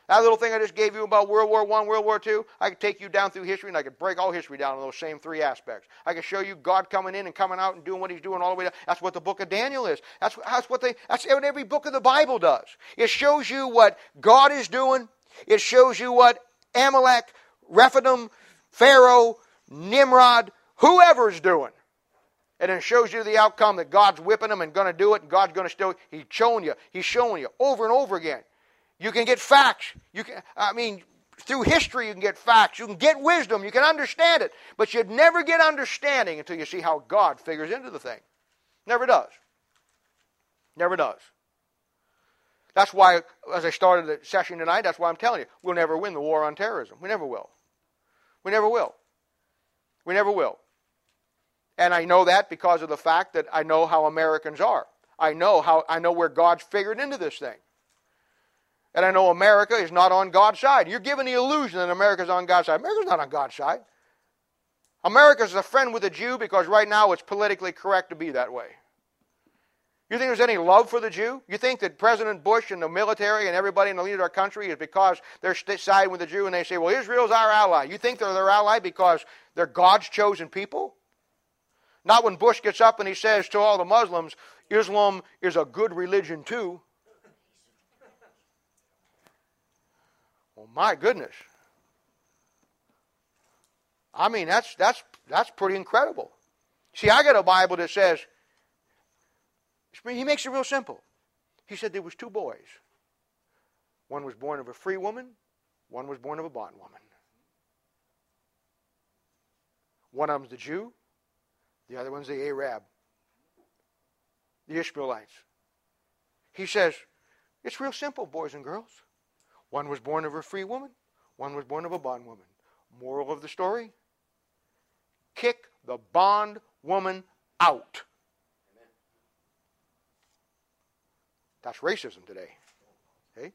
That little thing I just gave you about World War I, World War II, I could take you down through history, and I could break all history down in those same three aspects. I could show you God coming in and coming out and doing what he's doing all the way down. That's what the book of Daniel is. That's what every book of the Bible does. It shows you what God is doing. It shows you what Amalek, Rephidim, Pharaoh, Nimrod, whoever's doing. And it shows you the outcome that God's whipping them and going to do it, and God's going to still, he's showing you over and over again. You can get facts. Through history you can get facts. You can get wisdom. You can understand it. But you'd never get understanding until you see how God figures into the thing. Never does. Never does. That's why, as I started the session tonight, that's why I'm telling you, we'll never win the war on terrorism. We never will. We never will. We never will. And I know that because of the fact that I know how Americans are. I know where God's figured into this thing. And I know America is not on God's side. You're given the illusion that America's on God's side. America's not on God's side. America's a friend with the Jew because right now it's politically correct to be that way. You think there's any love for the Jew? You think that President Bush and the military and everybody in the lead of our country is because they're siding with the Jew and they say, well, Israel's our ally. You think they're their ally because they're God's chosen people? Not when Bush gets up and he says to all the Muslims, Islam is a good religion too. Well, my goodness. I mean, that's pretty incredible. See, I got a Bible that says, he makes it real simple. He said there was two boys. One was born of a free woman, one was born of a bondwoman. One of them's the Jew, the other one's the Arab, the Ishmaelites. He says, it's real simple, boys and girls. One was born of a free woman, one was born of a bondwoman. Moral of the story? Kick the bondwoman out. Amen. That's racism today. Okay?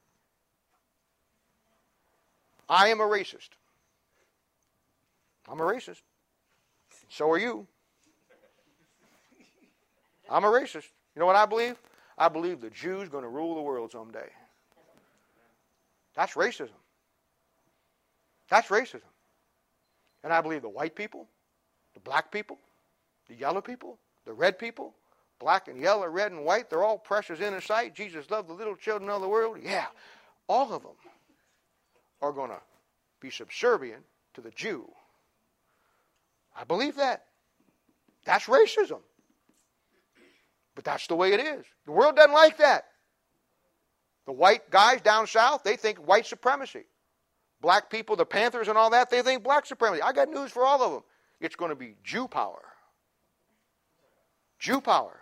I am a racist. I'm a racist. So are you. I'm a racist. You know what I believe? I believe the Jew's going to rule the world someday. That's racism. That's racism. And I believe the white people, the black people, the yellow people, the red people, black and yellow, red and white, they're all precious in His sight. Jesus loved the little children of the world. Yeah, all of them are going to be subservient to the Jew. I believe that. That's racism. But that's the way it is. The world doesn't like that. The white guys down south, they think white supremacy. Black people, the Panthers and all that, they think black supremacy. I got news for all of them. It's going to be Jew power. Jew power.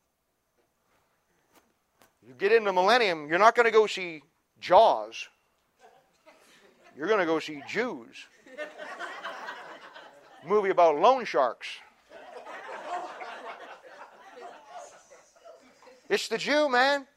You get into the millennium, you're not going to go see Jaws. You're going to go see Jews. Movie about loan sharks. It's the Jew, man.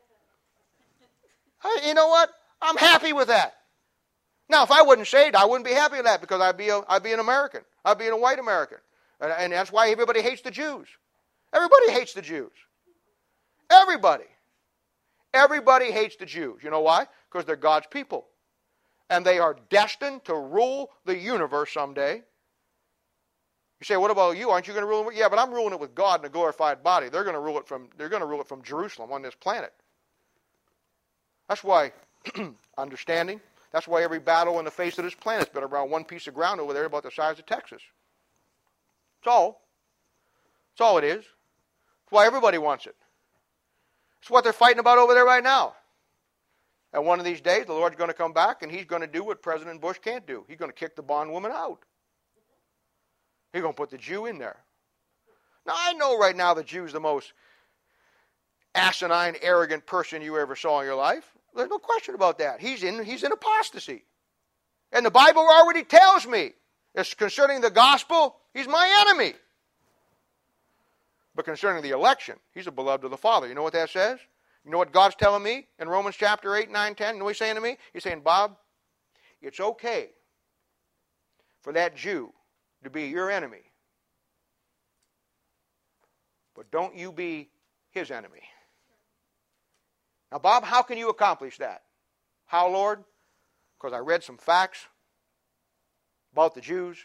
You know what? I'm happy with that. Now, if I wasn't saved, I wouldn't be happy with that because I'd be an American. I'd be a white American. And that's why everybody hates the Jews. Everybody hates the Jews. Everybody. Everybody hates the Jews. You know why? Because they're God's people. And they are destined to rule the universe someday. You say, what about you? Aren't you going to rule it? Yeah, but I'm ruling it with God in a glorified body. They're going to rule it from Jerusalem on this planet. That's why understanding. That's why every battle on the face of this planet's been around one piece of ground over there about the size of Texas. That's all. That's all it is. That's why everybody wants it. It's what they're fighting about over there right now. And one of these days, the Lord's going to come back and He's going to do what President Bush can't do. He's going to kick the bondwoman out. He's going to put the Jew in there. Now, I know right now the Jew's the most asinine, arrogant person you ever saw in your life. There's no question about that. He's in apostasy. And the Bible already tells me, as concerning the gospel, he's my enemy. But concerning the election, he's a beloved of the Father. You know what that says? You know what God's telling me in Romans chapter 8, 9, 10? You know what He's saying to me? He's saying, Bob, it's okay for that Jew to be your enemy. But don't you be his enemy. Now, Bob, how can you accomplish that? How, Lord? Because I read some facts about the Jews.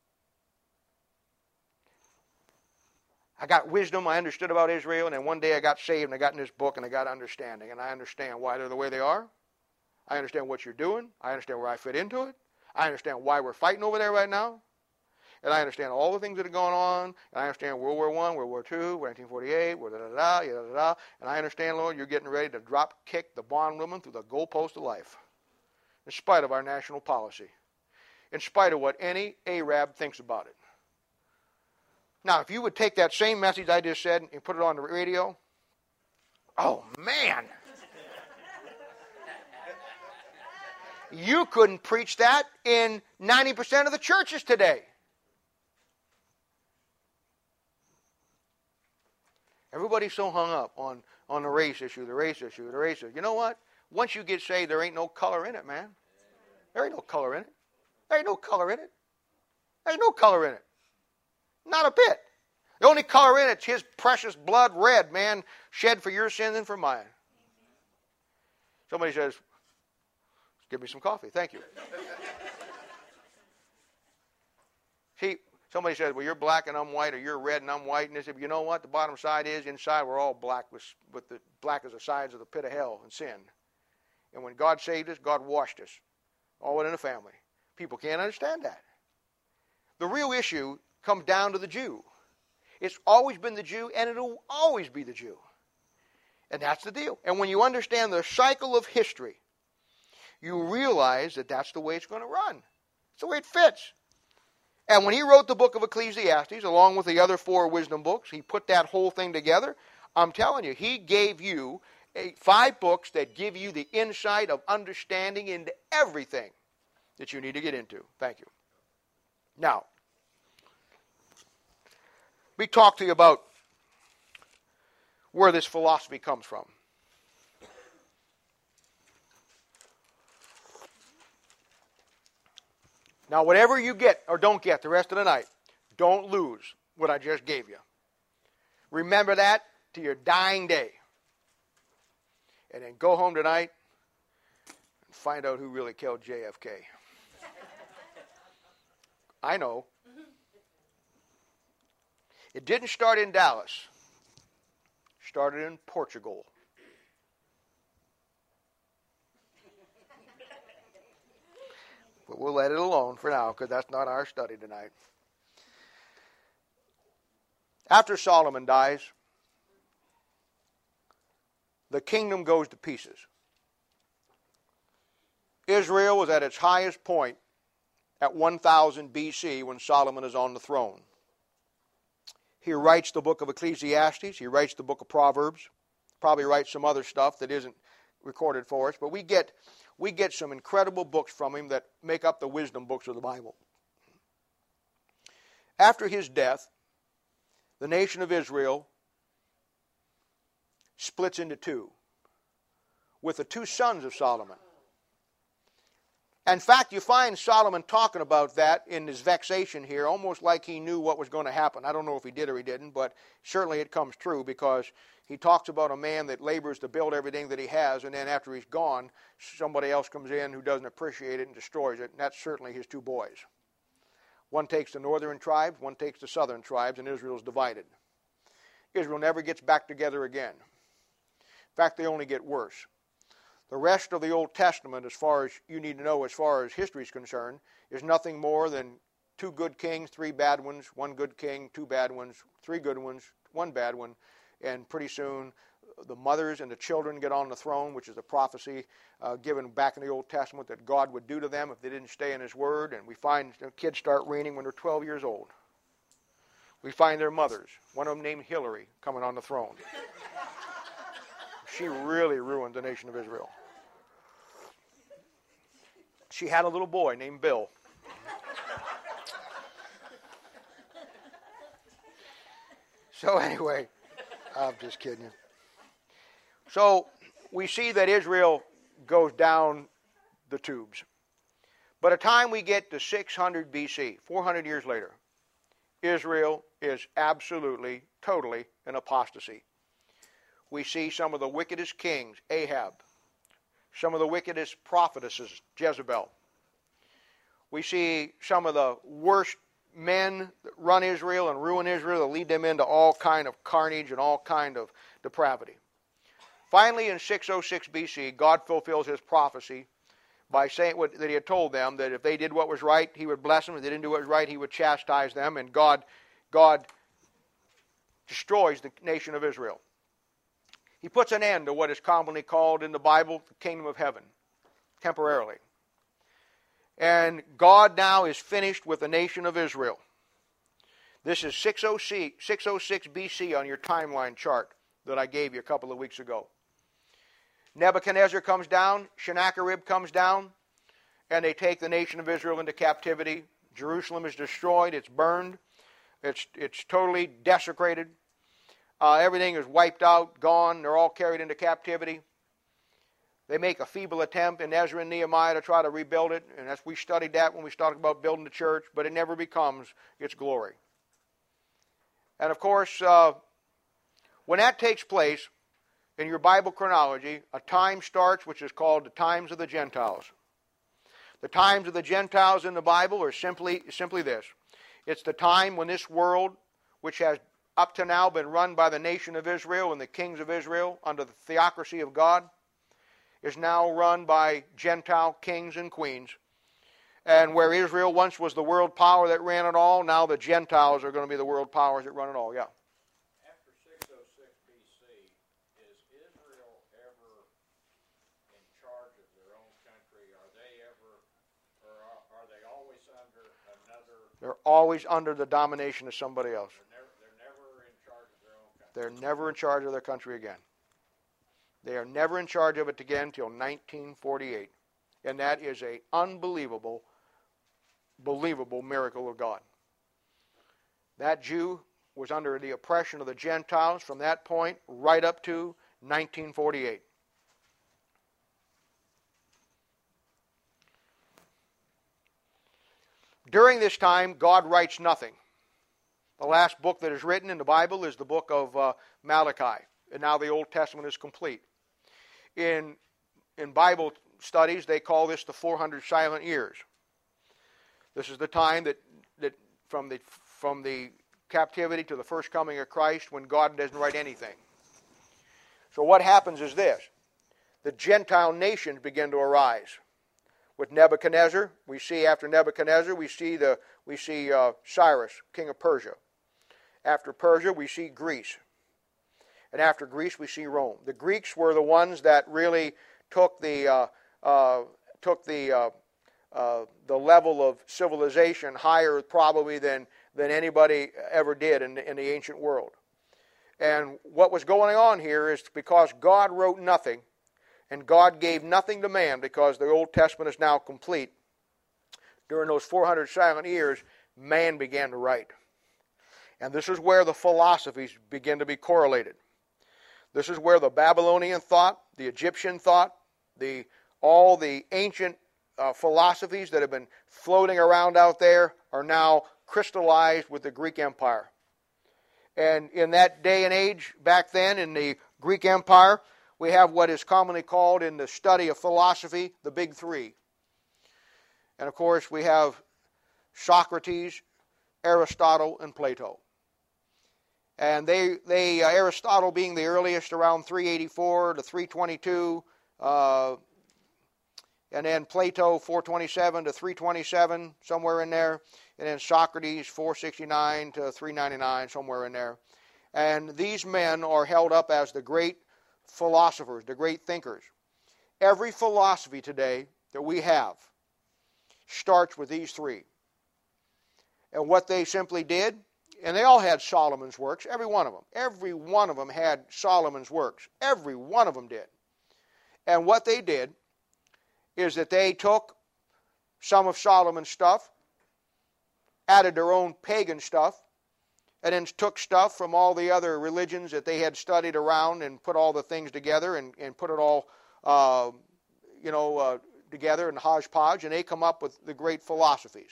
I got wisdom, I understood about Israel, and then one day I got saved and I got in this book and I got understanding, and I understand why they're the way they are. I understand what you're doing. I understand where I fit into it. I understand why we're fighting over there right now. And I understand all the things that are going on. And I understand World War I, World War II, 1948, da-da-da-da. And I understand, Lord, you're getting ready to drop kick the bondwoman through the goalpost of life. In spite of our national policy. In spite of what any Arab thinks about it. Now, if you would take that same message I just said and put it on the radio, oh, man. You couldn't preach that in 90% of the churches today. Everybody's so hung up on the race issue, the race issue, the race issue. You know what? Once you get saved, there ain't no color in it, man. There ain't no color in it. There ain't no color in it. There's no color in it. Not a bit. The only color in it is his precious blood red, man, shed for your sins and for mine. Somebody says, give me some coffee. Thank you. See, somebody says, well, you're black and I'm white, or you're red and I'm white. And they say, you know what? The bottom side is, inside we're all black, with the black as the sides of the pit of hell and sin. And when God saved us, God washed us. All within a family. People can't understand that. The real issue comes down to the Jew. It's always been the Jew, and it'll always be the Jew. And that's the deal. And when you understand the cycle of history, you realize that that's the way it's going to run. It's the way it fits. And when he wrote the book of Ecclesiastes, along with the other 4 wisdom books, he put that whole thing together. I'm telling you, he gave you 5 books that give you the insight of understanding into everything that you need to get into. Thank you. Now, we talked to you about where this philosophy comes from. Now, whatever you get or don't get the rest of the night, don't lose what I just gave you. Remember that to your dying day. And then go home tonight and find out who really killed JFK. I know. It didn't start in Dallas. It started in Portugal. But we'll let it alone for now, because that's not our study tonight. After Solomon dies, the kingdom goes to pieces. Israel was at its highest point at 1000 BC when Solomon is on the throne. He writes the book of Ecclesiastes. He writes the book of Proverbs. Probably writes some other stuff that isn't recorded for us. But we get some incredible books from him that make up the wisdom books of the Bible. After his death, the nation of Israel splits into 2, with the 2 sons of Solomon. In fact, you find Solomon talking about that in his vexation here, almost like he knew what was going to happen. I don't know if he did or he didn't, but certainly it comes true, because he talks about a man that labors to build everything that he has, and then after he's gone, somebody else comes in who doesn't appreciate it and destroys it, and that's certainly his 2 boys. One takes the northern tribes, one takes the southern tribes, and Israel's divided. Israel never gets back together again. In fact, they only get worse. The rest of the Old Testament, as far as you need to know as far as history is concerned, is nothing more than 2 good kings, 3 bad ones, 1 good king, 2 bad ones, 3 good ones, 1 bad one, and pretty soon the mothers and the children get on the throne, which is a prophecy given back in the Old Testament that God would do to them if they didn't stay in His Word. And we find kids start reigning when they're 12 years old. We find their mothers, one of them named Hillary, coming on the throne. She really ruined the nation of Israel. She had a little boy named Bill. So anyway, I'm just kidding you. So we see that Israel goes down the tubes. By the time we get to 600 BC, 400 years later, Israel is absolutely, totally in apostasy. We see some of the wickedest kings, Ahab, some of the wickedest prophetesses, Jezebel. We see some of the worst men that run Israel and ruin Israel, that lead them into all kind of carnage and all kind of depravity. Finally, in 606 BC, God fulfills his prophecy by saying that he had told them, that if they did what was right, he would bless them. If they didn't do what was right, he would chastise them. And God destroys the nation of Israel. He puts an end to what is commonly called in the Bible the kingdom of heaven, temporarily. And God now is finished with the nation of Israel. This is 606 BC on your timeline chart that I gave you a couple of weeks ago. Nebuchadnezzar comes down, Sennacherib comes down, and they take the nation of Israel into captivity. Jerusalem is destroyed, it's burned, it's totally desecrated. Everything is wiped out, gone, they're all carried into captivity. They make a feeble attempt in Ezra and Nehemiah to try to rebuild it, and we studied that when we talked about building the church, but it never becomes its glory. And of course, when that takes place, in your Bible chronology, a time starts which is called the times of the Gentiles. The times of the Gentiles in the Bible are simply this. It's the time when this world, which has up to now been run by the nation of Israel and the kings of Israel under the theocracy of God, is now run by Gentile kings and queens. And where Israel once was the world power that ran it all, now the Gentiles are going to be the world powers that run it all. Yeah. After 606 BC, is Israel ever in charge of their own country? Are they ever, or are they always under another? They're always under the domination of somebody else. They're never in charge of their own country. They're never in charge of their country again. They are never in charge of it again until 1948. And that is an unbelievable, believable miracle of God. That Jew was under the oppression of the Gentiles from that point right up to 1948. During this time, God writes nothing. The last book that is written in the Bible is the book of Malachi. And now the Old Testament is complete. In Bible studies, they call this the 400 silent years. This is the time that from the captivity to the first coming of Christ, when God doesn't write anything. So what happens is this: the Gentile nations begin to arise. With Nebuchadnezzar, we see after Nebuchadnezzar, we see Cyrus, king of Persia. After Persia, we see Greece. And after Greece, we see Rome. The Greeks were the ones that really took the level of civilization higher probably than anybody ever did in the ancient world. And what was going on here is because God wrote nothing, and God gave nothing to man, because the Old Testament is now complete. During those 400 silent years, man began to write. And this is where the philosophies begin to be correlated. This is where the Babylonian thought, the Egyptian thought, all the ancient philosophies that have been floating around out there are now crystallized with the Greek Empire. And in that day and age, back then in the Greek Empire, we have what is commonly called in the study of philosophy, the Big Three. And of course, we have Socrates, Aristotle, and Plato. And Aristotle being the earliest, around 384 to 322, and then Plato 427 to 327, somewhere in there, and then Socrates 469 to 399, somewhere in there. And these men are held up as the great philosophers, the great thinkers. Every philosophy today that we have starts with these three. And what they simply did, and they all had Solomon's works, every one of them. Every one of them had Solomon's works. Every one of them did. And what they did is that they took some of Solomon's stuff, added their own pagan stuff, and then took stuff from all the other religions that they had studied around and put all the things together and put it all, together in hodgepodge, and they come up with the great philosophies.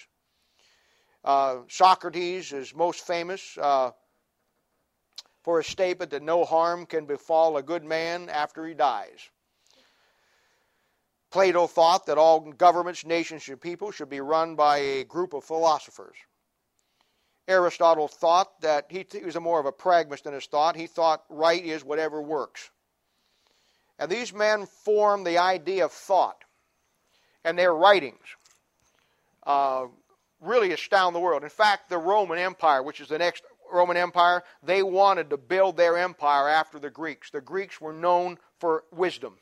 Socrates is most famous for his statement that no harm can befall a good man after he dies. Plato thought that all governments, nations, and people should be run by a group of philosophers. Aristotle thought that he was more of a pragmatist in his thought. He thought right is whatever works. And these men formed the idea of thought. And their writings really astound the world. In fact, the Roman Empire, which is the next Roman Empire, they wanted to build their empire after the Greeks. The Greeks were known for wisdom.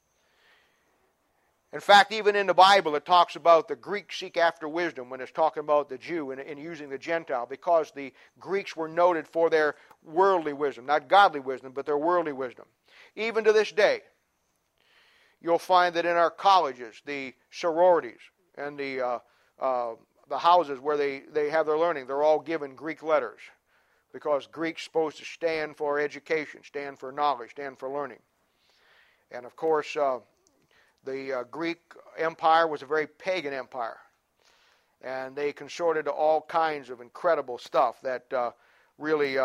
In fact, even in the Bible, it talks about the Greeks seek after wisdom when it's talking about the Jew and using the Gentile, because the Greeks were noted for their worldly wisdom, not godly wisdom, but their worldly wisdom. Even to this day, you'll find that in our colleges, the sororities and the houses where they have their learning, they're all given Greek letters, because Greek's supposed to stand for education, stand for knowledge, stand for learning. And of course, the Greek Empire was a very pagan empire. And they consorted to all kinds of incredible stuff that really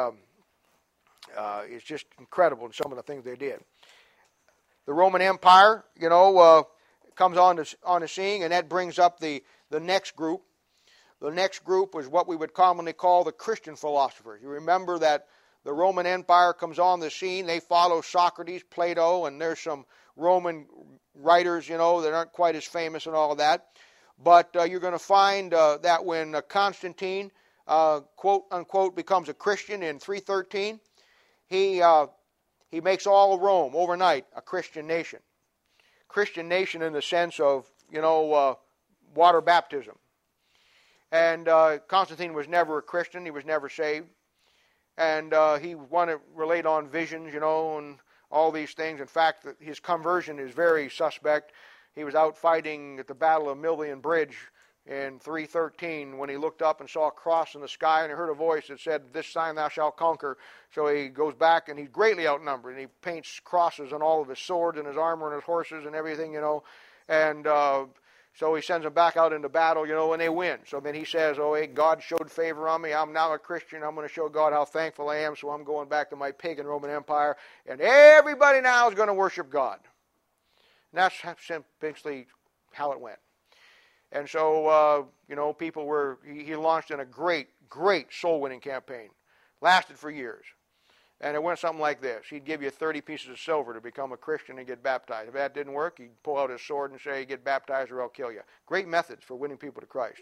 is just incredible in some of the things they did. The Roman Empire, comes on the scene, and that brings up the next group. The next group was what we would commonly call the Christian philosophers. You remember that the Roman Empire comes on the scene. They follow Socrates, Plato, and there's some Roman writers, that aren't quite as famous and all of that. But you're going to find that when Constantine, quote unquote, becomes a Christian in 313, he makes all of Rome overnight a Christian nation. Christian nation in the sense of, water baptism. And Constantine was never a Christian. He was never saved. And he wanted to relate on visions, and all these things. In fact, his conversion is very suspect. He was out fighting at the Battle of Milvian Bridge in 313 when he looked up and saw a cross in the sky, and he heard a voice that said, "This sign thou shalt conquer." So he goes back, and he's greatly outnumbered, and he paints crosses on all of his swords and his armor and his horses and everything, and so he sends them back out into battle, and they win. So then he says, "Oh, hey, God showed favor on me. I'm now a Christian. I'm going to show God how thankful I am, so I'm going back to my pagan Roman Empire, and everybody now is going to worship God." And that's basically how it went. And so, people he launched in a great, great soul-winning campaign. Lasted for years. And it went something like this. He'd give you 30 pieces of silver to become a Christian and get baptized. If that didn't work, he'd pull out his sword and say, "Get baptized or I'll kill you." Great methods for winning people to Christ.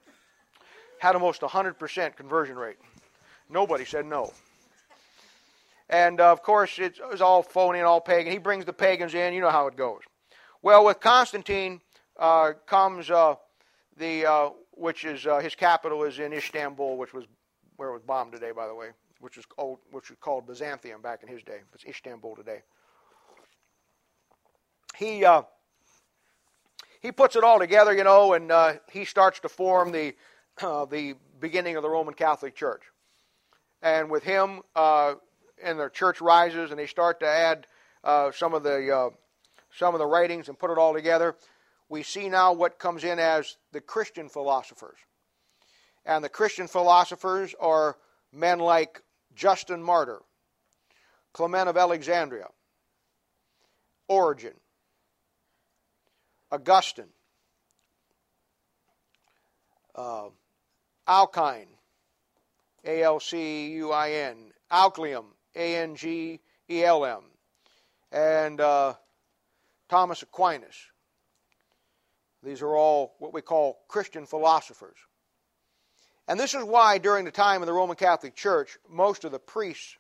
Had almost 100% conversion rate. Nobody said no. And, of course, it was all phony and all pagan. He brings the pagans in. You know how it goes. Well, with Constantine comes which is his capital is in Istanbul, which was where it was bombed today, by the way. Which was called Byzantium back in his day. It's Istanbul today. He puts it all together, and he starts to form the beginning of the Roman Catholic Church. And with him, and the church rises, and they start to add some of the writings and put it all together. We see now what comes in as the Christian philosophers, and the Christian philosophers are men like Justin Martyr, Clement of Alexandria, Origen, Augustine, Alcuin, Alcuin, Alcleum, Angelm, and Thomas Aquinas. These are all what we call Christian philosophers. And this is why during the time of the Roman Catholic Church, most of the priests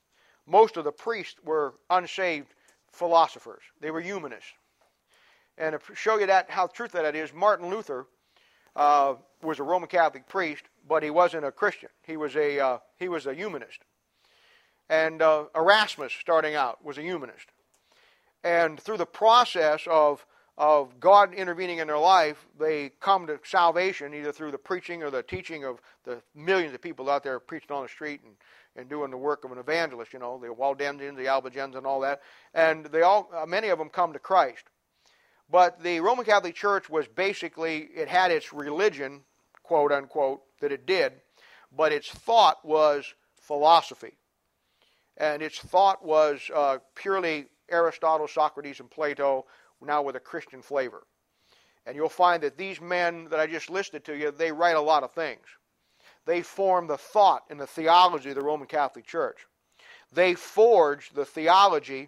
were unsaved philosophers. They were humanists. And to show you how true that is, Martin Luther was a Roman Catholic priest, but he wasn't a Christian. He was a humanist. And Erasmus, starting out, was a humanist. And through the process of God intervening in their life, they come to salvation either through the preaching or the teaching of the millions of people out there preaching on the street and doing the work of an evangelist, the Waldensians, the Albigensians, and all that. And many of them come to Christ. But the Roman Catholic Church was basically, it had its religion, quote unquote, that it did, but its thought was philosophy. And its thought was purely Aristotle, Socrates, and Plato, now with a Christian flavor. And you'll find that these men that I just listed to you, they write a lot of things. They form the thought and the theology of the Roman Catholic Church. They forge the theology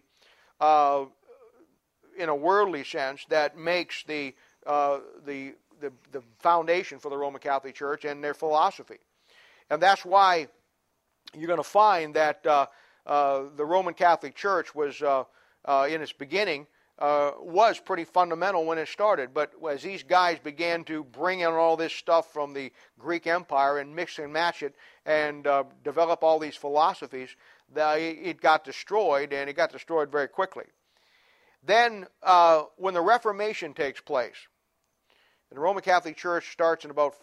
in a worldly sense that makes the foundation for the Roman Catholic Church and their philosophy. And that's why you're going to find that the Roman Catholic Church was, in its beginning, was pretty fundamental when it started. But as these guys began to bring in all this stuff from the Greek Empire and mix and match it and develop all these philosophies, it got destroyed, and it got destroyed very quickly. Then when the Reformation takes place, and the Roman Catholic Church starts in about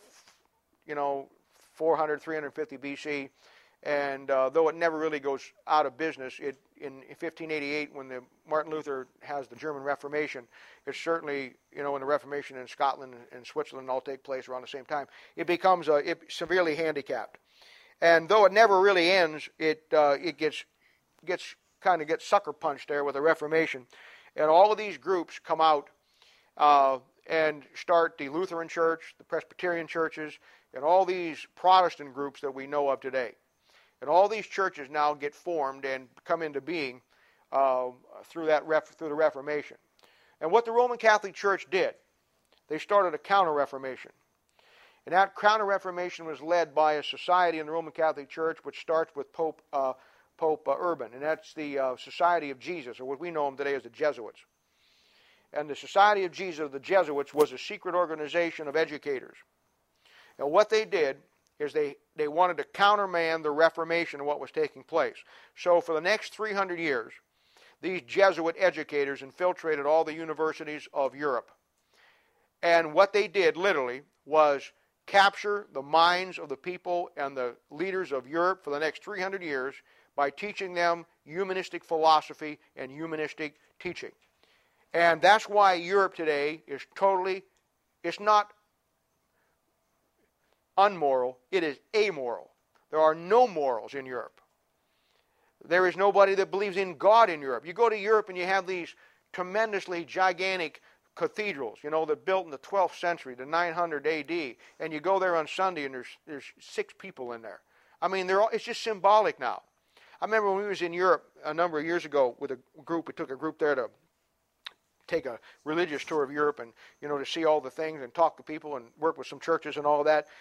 400, 350 BC, and though it never really goes out of business, in 1588, when Martin Luther has the German Reformation, it's certainly, when the Reformation in Scotland and Switzerland all take place around the same time, it becomes severely handicapped. And though it never really ends, it gets sucker punched there with the Reformation. And all of these groups come out and start the Lutheran Church, the Presbyterian churches, and all these Protestant groups that we know of today. And all these churches now get formed and come into being through the Reformation. And what the Roman Catholic Church did, they started a Counter-Reformation. And that Counter-Reformation was led by a society in the Roman Catholic Church which starts with Pope Urban, and that's the Society of Jesus, or what we know them today as the Jesuits. And the Society of Jesus of the Jesuits was a secret organization of educators. And what they did is they wanted to countermand the Reformation and what was taking place. So for the next 300 years, these Jesuit educators infiltrated all the universities of Europe. And what they did, literally, was capture the minds of the people and the leaders of Europe for the next 300 years by teaching them humanistic philosophy and humanistic teaching. And that's why Europe today is it's not unmoral, it is amoral. There are no morals in Europe. There is nobody that believes in God in Europe. You go to Europe and you have these tremendously gigantic cathedrals, that built in the 12th century, the 900 AD, and you go there on Sunday and there's 6 people in there. I mean, it's just symbolic now. I remember when we was in Europe a number of years ago with a group, we took a group there to take a religious tour of Europe and, to see all the things and talk to people and work with some churches and all of that.